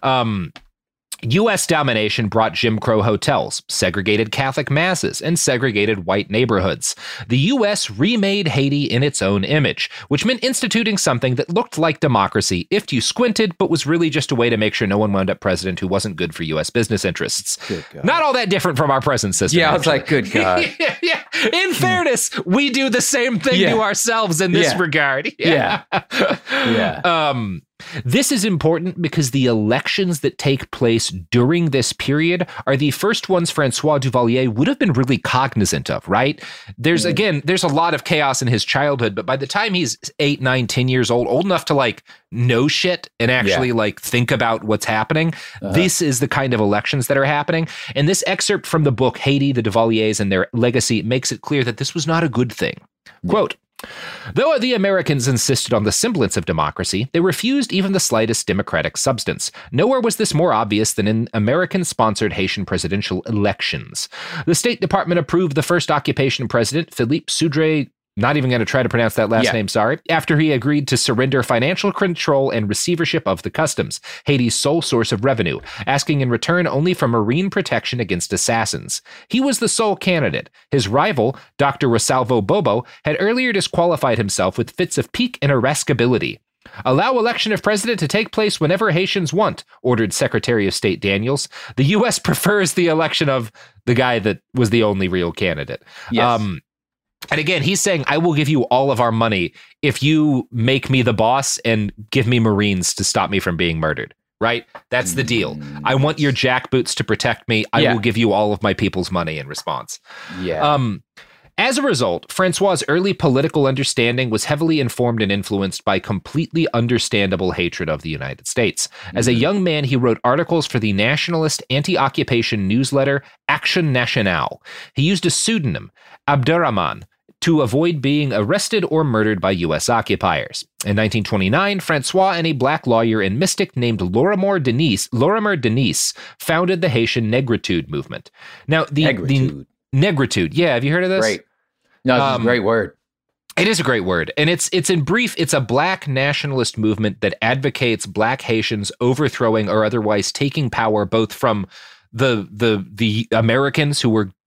U.S. domination brought Jim Crow hotels, segregated Catholic masses, and segregated white neighborhoods. The U.S. remade Haiti in its own image, which meant instituting something that looked like democracy if you squinted, but was really just a way to make sure no one wound up president who wasn't good for U.S. business interests. Not all that different from our present system. Yeah, I was like, good God. In fairness, we do the same thing to ourselves in this regard. This is important because the elections that take place during this period are the first ones Francois Duvalier would have been really cognizant of, right? There's a lot of chaos in his childhood, but by the time he's 8, 9, 10 years old enough to like know shit and actually like think about what's happening, this is the kind of elections that are happening. And this excerpt from the book, Haiti, the Duvaliers and Their Legacy, makes it clear that this was not a good thing. Quote, though the Americans insisted on the semblance of democracy, they refused even the slightest democratic substance. Nowhere was this more obvious than in American-sponsored Haitian presidential elections. The State Department approved the first occupation president, Philippe Soudre, not even going to try to pronounce that last name, sorry, after he agreed to surrender financial control and receivership of the customs, Haiti's sole source of revenue, asking in return only for marine protection against assassins. He was the sole candidate. His rival, Dr. Rosalvo Bobo, had earlier disqualified himself with fits of pique and irascibility. Allow election of president to take place whenever Haitians want, ordered Secretary of State Daniels. The U.S. prefers the election of the guy that was the only real candidate. Yes. And again, he's saying, I will give you all of our money if you make me the boss and give me Marines to stop me from being murdered, right? That's the deal. I want your jackboots to protect me. I will give you all of my people's money in response. As a result, Francois' early political understanding was heavily informed and influenced by completely understandable hatred of the United States. As a young man, he wrote articles for the nationalist anti-occupation newsletter Action Nationale. He used a pseudonym, Abderrahman, to avoid being arrested or murdered by U.S. occupiers. In 1929, Francois and a black lawyer and mystic named Lorimer Denis founded the Haitian Negritude movement. Now, the Negritude, yeah, have you heard of this? Great. No, it's a great word. It is a great word. And it's in brief, it's a black nationalist movement that advocates black Haitians overthrowing or otherwise taking power both from the Americans who were,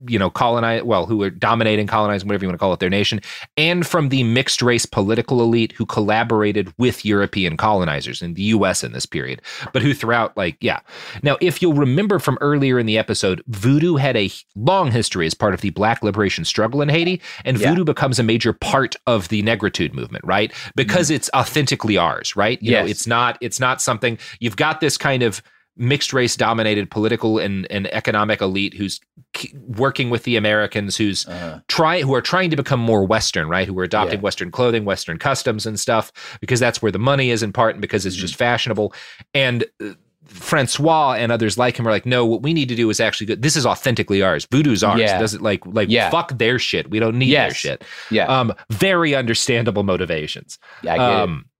who were dominating, colonizing, whatever you want to call it, their nation, and from the mixed race political elite who collaborated with European colonizers in the U.S. in this period, but who throughout, Now, if you'll remember from earlier in the episode, voodoo had a long history as part of the black liberation struggle in Haiti, and voodoo becomes a major part of the Negritude movement, right? Because it's authentically ours, right? You know, it's not something, you've got this kind of mixed race dominated political and economic elite who's working with the Americans, who are trying to become more Western, right? Who are adopting Western clothing, Western customs and stuff, because that's where the money is in part and because it's just fashionable. And Francois and others like him are like, no, what we need to do is actually this is authentically ours. Voodoo's ours. Doesn't fuck their shit. We don't need their shit. Very understandable motivations. Yeah, I get it.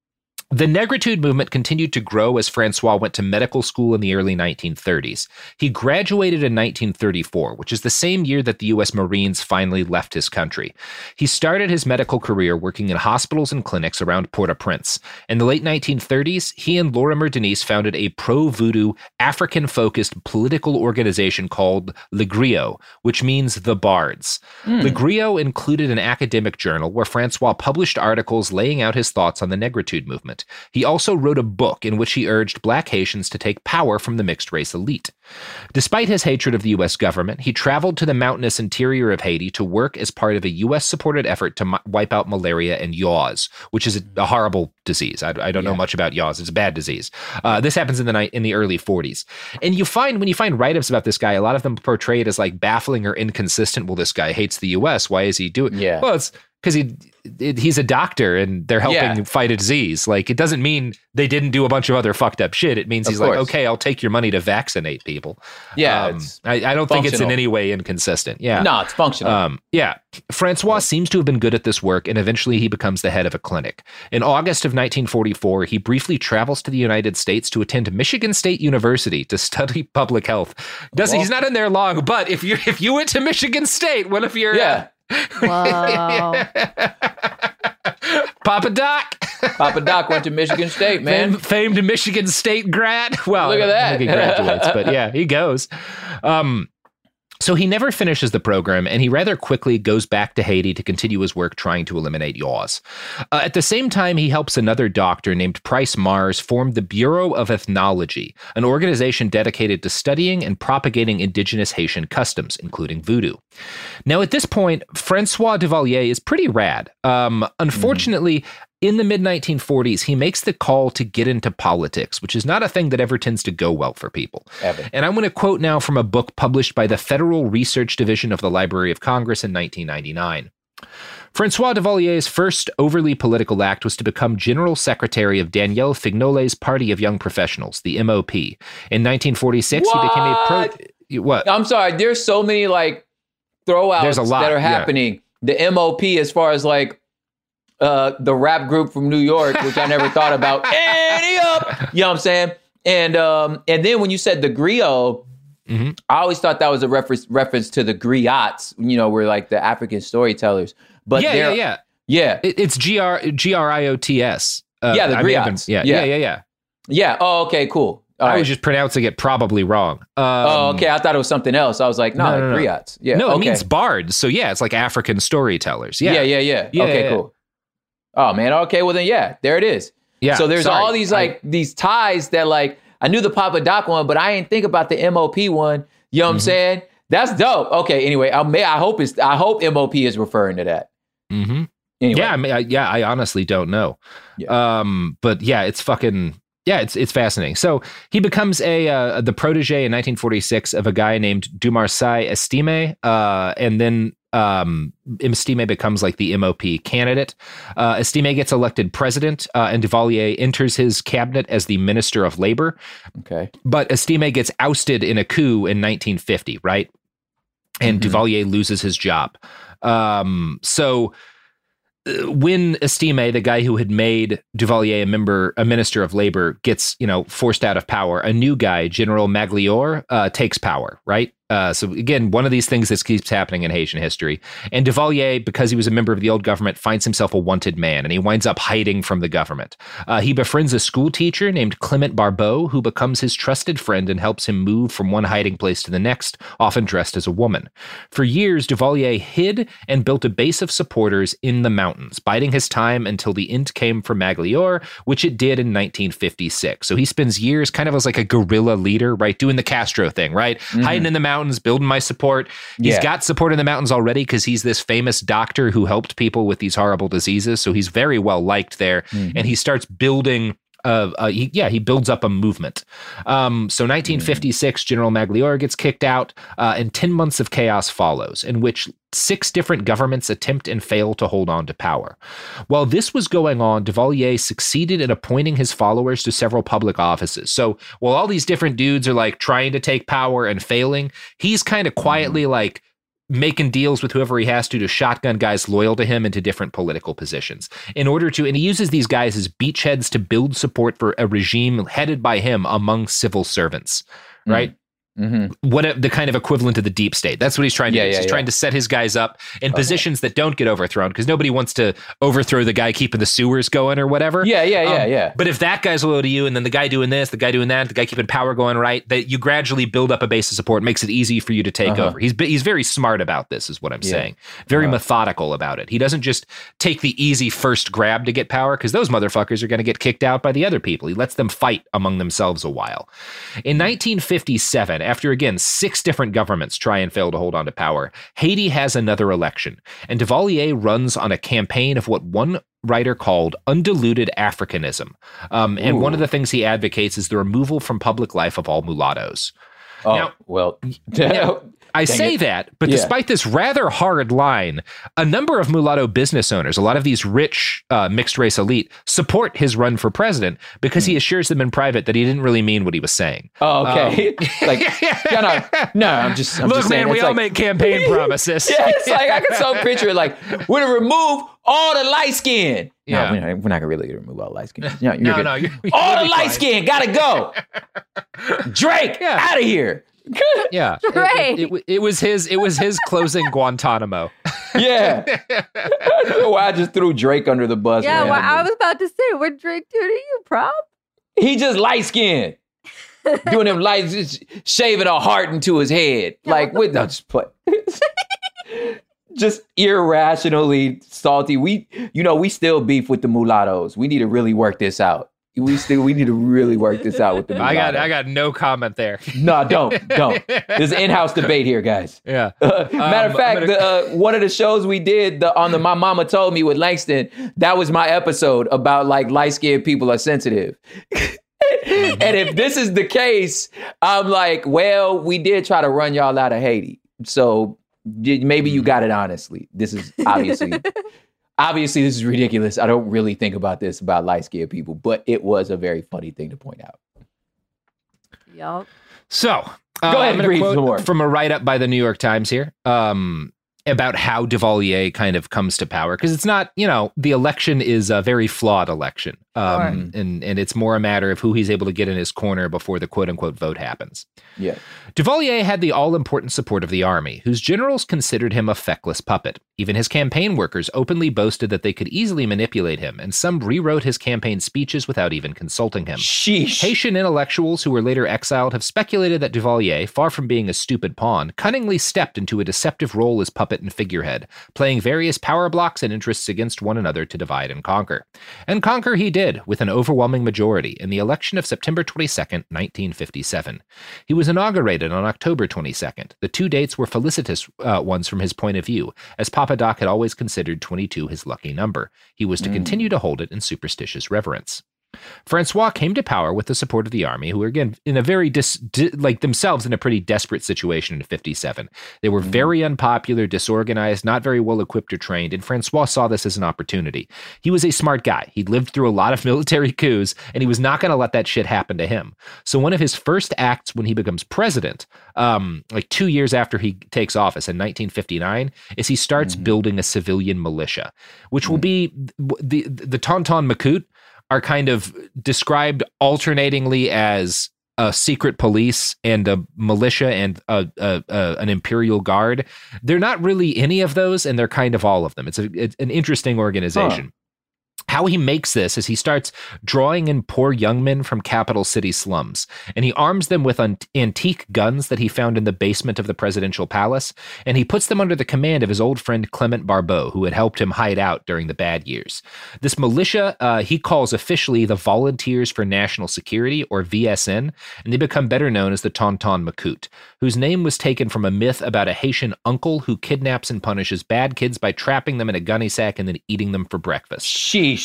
The Negritude movement continued to grow as Francois went to medical school in the early 1930s. He graduated in 1934, which is the same year that the U.S. Marines finally left his country. He started his medical career working in hospitals and clinics around Port-au-Prince. In the late 1930s, he and Lorimer Denis founded a pro-voodoo, African-focused political organization called Le Griot, which means the Bards. Le Griot included an academic journal where Francois published articles laying out his thoughts on the Negritude movement. He also wrote a book in which he urged black Haitians to take power from the mixed-race elite. Despite his hatred of the U.S. government, he traveled to the mountainous interior of Haiti to work as part of a U.S.-supported effort to wipe out malaria and yaws, which is a horrible disease. I don't know much about yaws. It's a bad disease. This happens in the early 40s. And when you find write-ups about this guy, a lot of them portray it as like baffling or inconsistent. Well, this guy hates the U.S. Why is he doing it? Yeah. Well, it's because he's a doctor and they're helping fight a disease. Like, it doesn't mean they didn't do a bunch of other fucked up shit. It means he's like, okay, I'll take your money to vaccinate people. Yeah. I don't think it's in any way inconsistent. Yeah. No, it's functional. Francois seems to have been good at this work, and eventually he becomes the head of a clinic. In August of 1944, he briefly travels to the United States to attend Michigan State University to study public health. He's not in there long, but if you went to Michigan State, what if you're Wow. Papa Doc went to Michigan State, man. Famed Michigan State grad. Well, look at that. I think he graduates, but yeah, he goes. So he never finishes the program, and he rather quickly goes back to Haiti to continue his work trying to eliminate yaws. At the same time, he helps another doctor named Price Mars form the Bureau of Ethnology, an organization dedicated to studying and propagating indigenous Haitian customs, including voodoo. Now, at this point, Francois Duvalier is pretty rad. Unfortunately, in the mid-1940s, he makes the call to get into politics, which is not a thing that ever tends to go well for people. Ever. And I'm going to quote now from a book published by the Federal Research Division of the Library of Congress in 1999. Francois Duvalier's first overly political act was to become General Secretary of Danielle Fignolet's Party of Young Professionals, the MOP. In 1946, he became a What? I'm sorry. There's so many like throwouts that are happening. The MOP, as far as like the rap group from New York, which I never thought about. Annie up, you know what I'm saying? And then when you said the griot, I always thought that was a reference to the griots. You know, we're like the African storytellers. But yeah. It's GRIOTS. The griots. Yeah. Oh, okay, cool. I was just pronouncing it probably wrong. Okay. I thought it was something else. I was like, no, griots. Yeah. No, it means bards. So yeah, it's like African storytellers. Yeah. Okay, cool. Oh man. Okay. Well then, there it is. Yeah. So there's all these these ties that like I knew the Papa Doc one, but I didn't think about the MOP one. You know what I'm saying? That's dope. Okay. Anyway, I hope MOP is referring to that. Mm-hmm. Anyway. I honestly don't know. Yeah. But yeah, it's fucking. Yeah, it's fascinating. So he becomes the protege in 1946 of a guy named Dumarsai Estime, and then Estime becomes like the MOP candidate. Estime gets elected president, and Duvalier enters his cabinet as the Minister of Labor. Okay, but Estime gets ousted in a coup in 1950, right? And Duvalier loses his job. So when Estime, the guy who had made Duvalier a minister of labor, gets, forced out of power, a new guy, General Magliore, takes power, right? So again, one of these things that keeps happening in Haitian history. And Duvalier, because he was a member of the old government, finds himself a wanted man, and he winds up hiding from the government. He befriends a school teacher named Clement Barbeau, who becomes his trusted friend and helps him move from one hiding place to the next, often dressed as a woman. For years, Duvalier hid and built a base of supporters in the mountains, biding his time until the end came for Magliore, which it did in 1956. So he spends years kind of as like a guerrilla leader, right? Doing the Castro thing, right? Hiding in the mountains, building my support. He's got support in the mountains already because he's this famous doctor who helped people with these horrible diseases. So he's very well liked there. And he starts building he builds up a movement. So 1956, General Magliore gets kicked out, and 10 months of chaos follows, in which 6 different governments attempt and fail to hold on to power. While this was going on, Duvalier succeeded in appointing his followers to several public offices. So while all these different dudes are like trying to take power and failing, he's kind of quietly like making deals with whoever he has to shotgun guys loyal to him into different political positions in order to, and he uses these guys as beachheads to build support for a regime headed by him among civil servants, right? What the kind of equivalent of the deep state. That's what he's trying to do. He's trying to set his guys up in positions that don't get overthrown, because nobody wants to overthrow the guy keeping the sewers going or whatever. But if that guy's loyal to you, and then the guy doing this, the guy doing that, the guy keeping power going right, that you gradually build up a base of support, makes it easy for you to take over. He's very smart about this, is what I'm saying. Very methodical about it. He doesn't just take the easy first grab to get power, because those motherfuckers are going to get kicked out by the other people. He lets them fight among themselves a while. In 1957, after again 6 different governments try and fail to hold on to power, Haiti has another election, and Duvalier runs on a campaign of what one writer called undiluted Africanism. And one of the things he advocates is the removal from public life of all mulattoes. I say that, but despite this rather hard line, a number of mulatto business owners, a lot of these rich mixed race elite, support his run for president because he assures them in private that he didn't really mean what he was saying. Oh, okay. I'm just look, saying, man, we all make campaign promises. It's like I can so picture it, like we're gonna remove all the light skin. No, we're not gonna really remove all light skin. You're all the light skin gotta go. Drake, out of here. Yeah, it was his closing Guantanamo. I just threw Drake under the bus. Yeah, well, I was about to say, what Drake do to you, prop? He just light skinned, doing them lights, shaving a heart into his head, just play. Just irrationally salty. We still beef with the mulattoes. We need to really work this out. We need to really work this out with the mulatto. I got no comment there. No, don't. There's an in-house debate here, guys. Yeah. Matter of fact, one of the shows we did on the My Mama Told Me with Langston, that was my episode about like light-skinned people are sensitive. And if this is the case, I'm like, well, we did try to run y'all out of Haiti. So maybe you got it honestly. This is obviously this is ridiculous. I don't really think about this about light-skinned people, but it was a very funny thing to point out. Yup. So, go ahead and read some more. From a write-up by the New York Times here. About how Duvalier kind of comes to power. Because it's not, the election is a very flawed election. And it's more a matter of who he's able to get in his corner before the quote-unquote vote happens. Yeah. Duvalier had the all-important support of the army, whose generals considered him a feckless puppet. Even his campaign workers openly boasted that they could easily manipulate him, and some rewrote his campaign speeches without even consulting him. Sheesh. Haitian intellectuals who were later exiled have speculated that Duvalier, far from being a stupid pawn, cunningly stepped into a deceptive role as puppet and figurehead, playing various power blocks and interests against one another to divide and conquer. And conquer he did, with an overwhelming majority, in the election of September 22nd, 1957. He was inaugurated on October 22nd. The two dates were felicitous ones from his point of view, as Papa Doc had always considered 22 his lucky number. He was to continue to hold it in superstitious reverence. Francois came to power with the support of the army, who were, again, in a very, themselves in a pretty desperate situation in 57. They were very unpopular, disorganized, not very well equipped or trained, and Francois saw this as an opportunity. He was a smart guy. He'd lived through a lot of military coups, and he was not going to let that shit happen to him. So one of his first acts when he becomes president, 2 years after he takes office in 1959, is he starts building a civilian militia, which will be the Tonton Macoute, are kind of described alternatingly as a secret police and a militia and an imperial guard. They're not really any of those, and they're kind of all of them. It's an interesting organization. How he makes this is he starts drawing in poor young men from capital city slums, and he arms them with antique guns that he found in the basement of the presidential palace, and he puts them under the command of his old friend Clement Barbeau, who had helped him hide out during the bad years. This militia he calls officially the Volunteers for National Security, or VSN, and they become better known as the Tonton Macoute, whose name was taken from a myth about a Haitian uncle who kidnaps and punishes bad kids by trapping them in a gunny sack and then eating them for breakfast. Sheesh.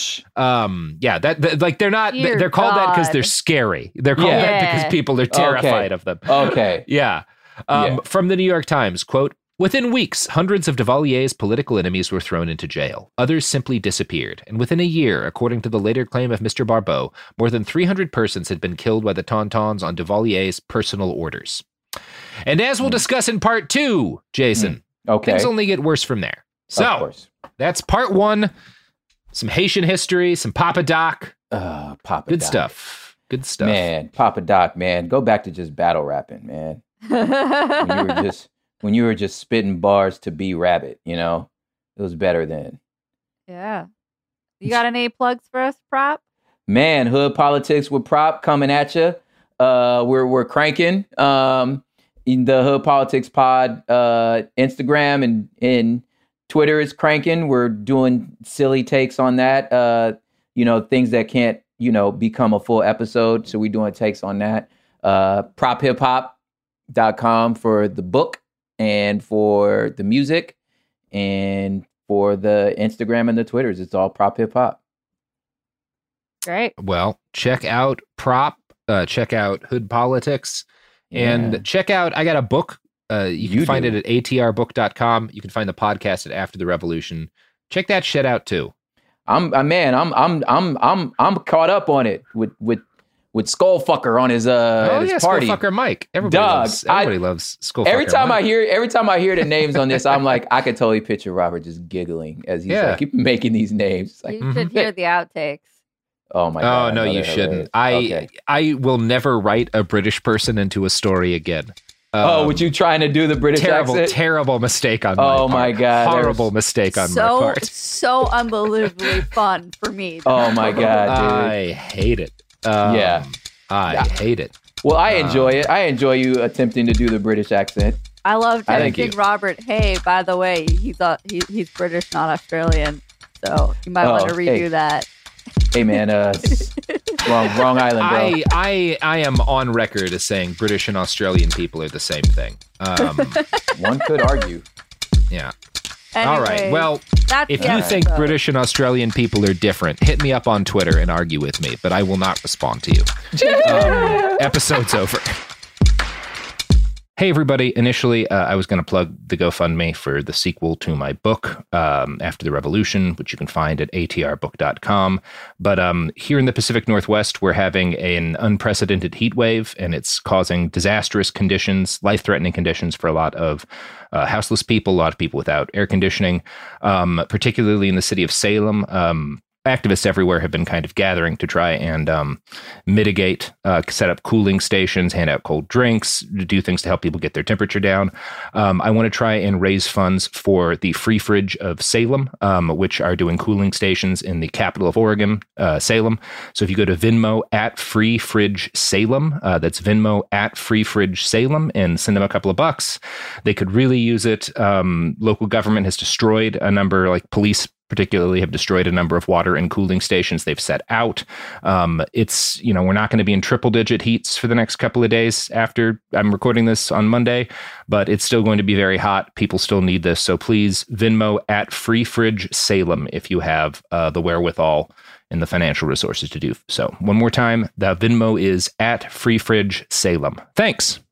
They're not. They're called that because they're scary. They're called that because people are terrified of them. Okay. Yeah. From the New York Times, quote, "Within weeks, hundreds of Duvalier's political enemies were thrown into jail. Others simply disappeared. And within a year, according to the later claim of Mr. Barbeau, more than 300 persons had been killed by the Tontons on Duvalier's personal orders." And as we'll discuss in part 2, Jason, things only get worse from there. So that's part 1. Some Haitian history, some Papa Doc. Good stuff. Good stuff. Man, Papa Doc, man. Go back to just battle rapping, man. when you were just spitting bars to be Rabbit, it was better then. Yeah. You got any plugs for us, Prop? Man, Hood Politics with Prop coming at you. We're cranking. In the Hood Politics Pod, Instagram and Twitter is cranking. We're doing silly takes on that. Things that can't, become a full episode. So we're doing takes on that. prophiphop.com for the book and for the music and for the Instagram and the Twitters. It's all Prop Hip Hop. Great. Well, check out Prop, check out Hood Politics, and check out, I got a book. You can find it at atrbook.com. You can find the podcast at After the Revolution. Check that shit out too. I'm caught up on it with Skullfucker on his party. Skullfucker Mike. Everybody loves Skullfucker. Every time I hear the names on this, I'm like, I could totally picture Robert just giggling as he's like, keep making these names. Like, you should hear the outtakes. Oh my god! Oh no, you shouldn't. I will never write a British person into a story again. Would you trying to do the British accent? Terrible mistake on my part. Oh my god! Horrible mistake on my part. So unbelievably fun for me. Oh my god, dude. I hate it. I hate it. Well, I enjoy it. I enjoy you attempting to do the British accent. I love texting Robert. Hey, by the way, he's British, not Australian. So you might want to redo that. Hey man, Wrong island, bro. I am on record as saying British and Australian people are the same thing. One could argue. Yeah. Anyway, all right. Well, if you think British and Australian people are different, hit me up on Twitter and argue with me, but I will not respond to you. Episode's over. Hey, everybody. Initially, I was going to plug the GoFundMe for the sequel to my book, After the Revolution, which you can find at atrbook.com. But here in the Pacific Northwest, we're having an unprecedented heat wave, and it's causing disastrous conditions, life-threatening conditions for a lot of houseless people, a lot of people without air conditioning, particularly in the city of Salem. Activists everywhere have been kind of gathering to try and mitigate, set up cooling stations, hand out cold drinks, do things to help people get their temperature down. I want to try and raise funds for the Free Fridge of Salem, which are doing cooling stations in the capital of Oregon, Salem. So if you go to Venmo at Free Fridge Salem, that's Venmo at Free Fridge Salem, and send them a couple of bucks, they could really use it. Local government has destroyed a number, like police particularly have destroyed a number of water and cooling stations they've set out. It's, we're not going to be in triple digit heats for the next couple of days after I'm recording this on Monday, but it's still going to be very hot. People still need this. So please Venmo at Free Fridge Salem if you have the wherewithal and the financial resources to do so. One more time, the Venmo is at Free Fridge Salem. Thanks.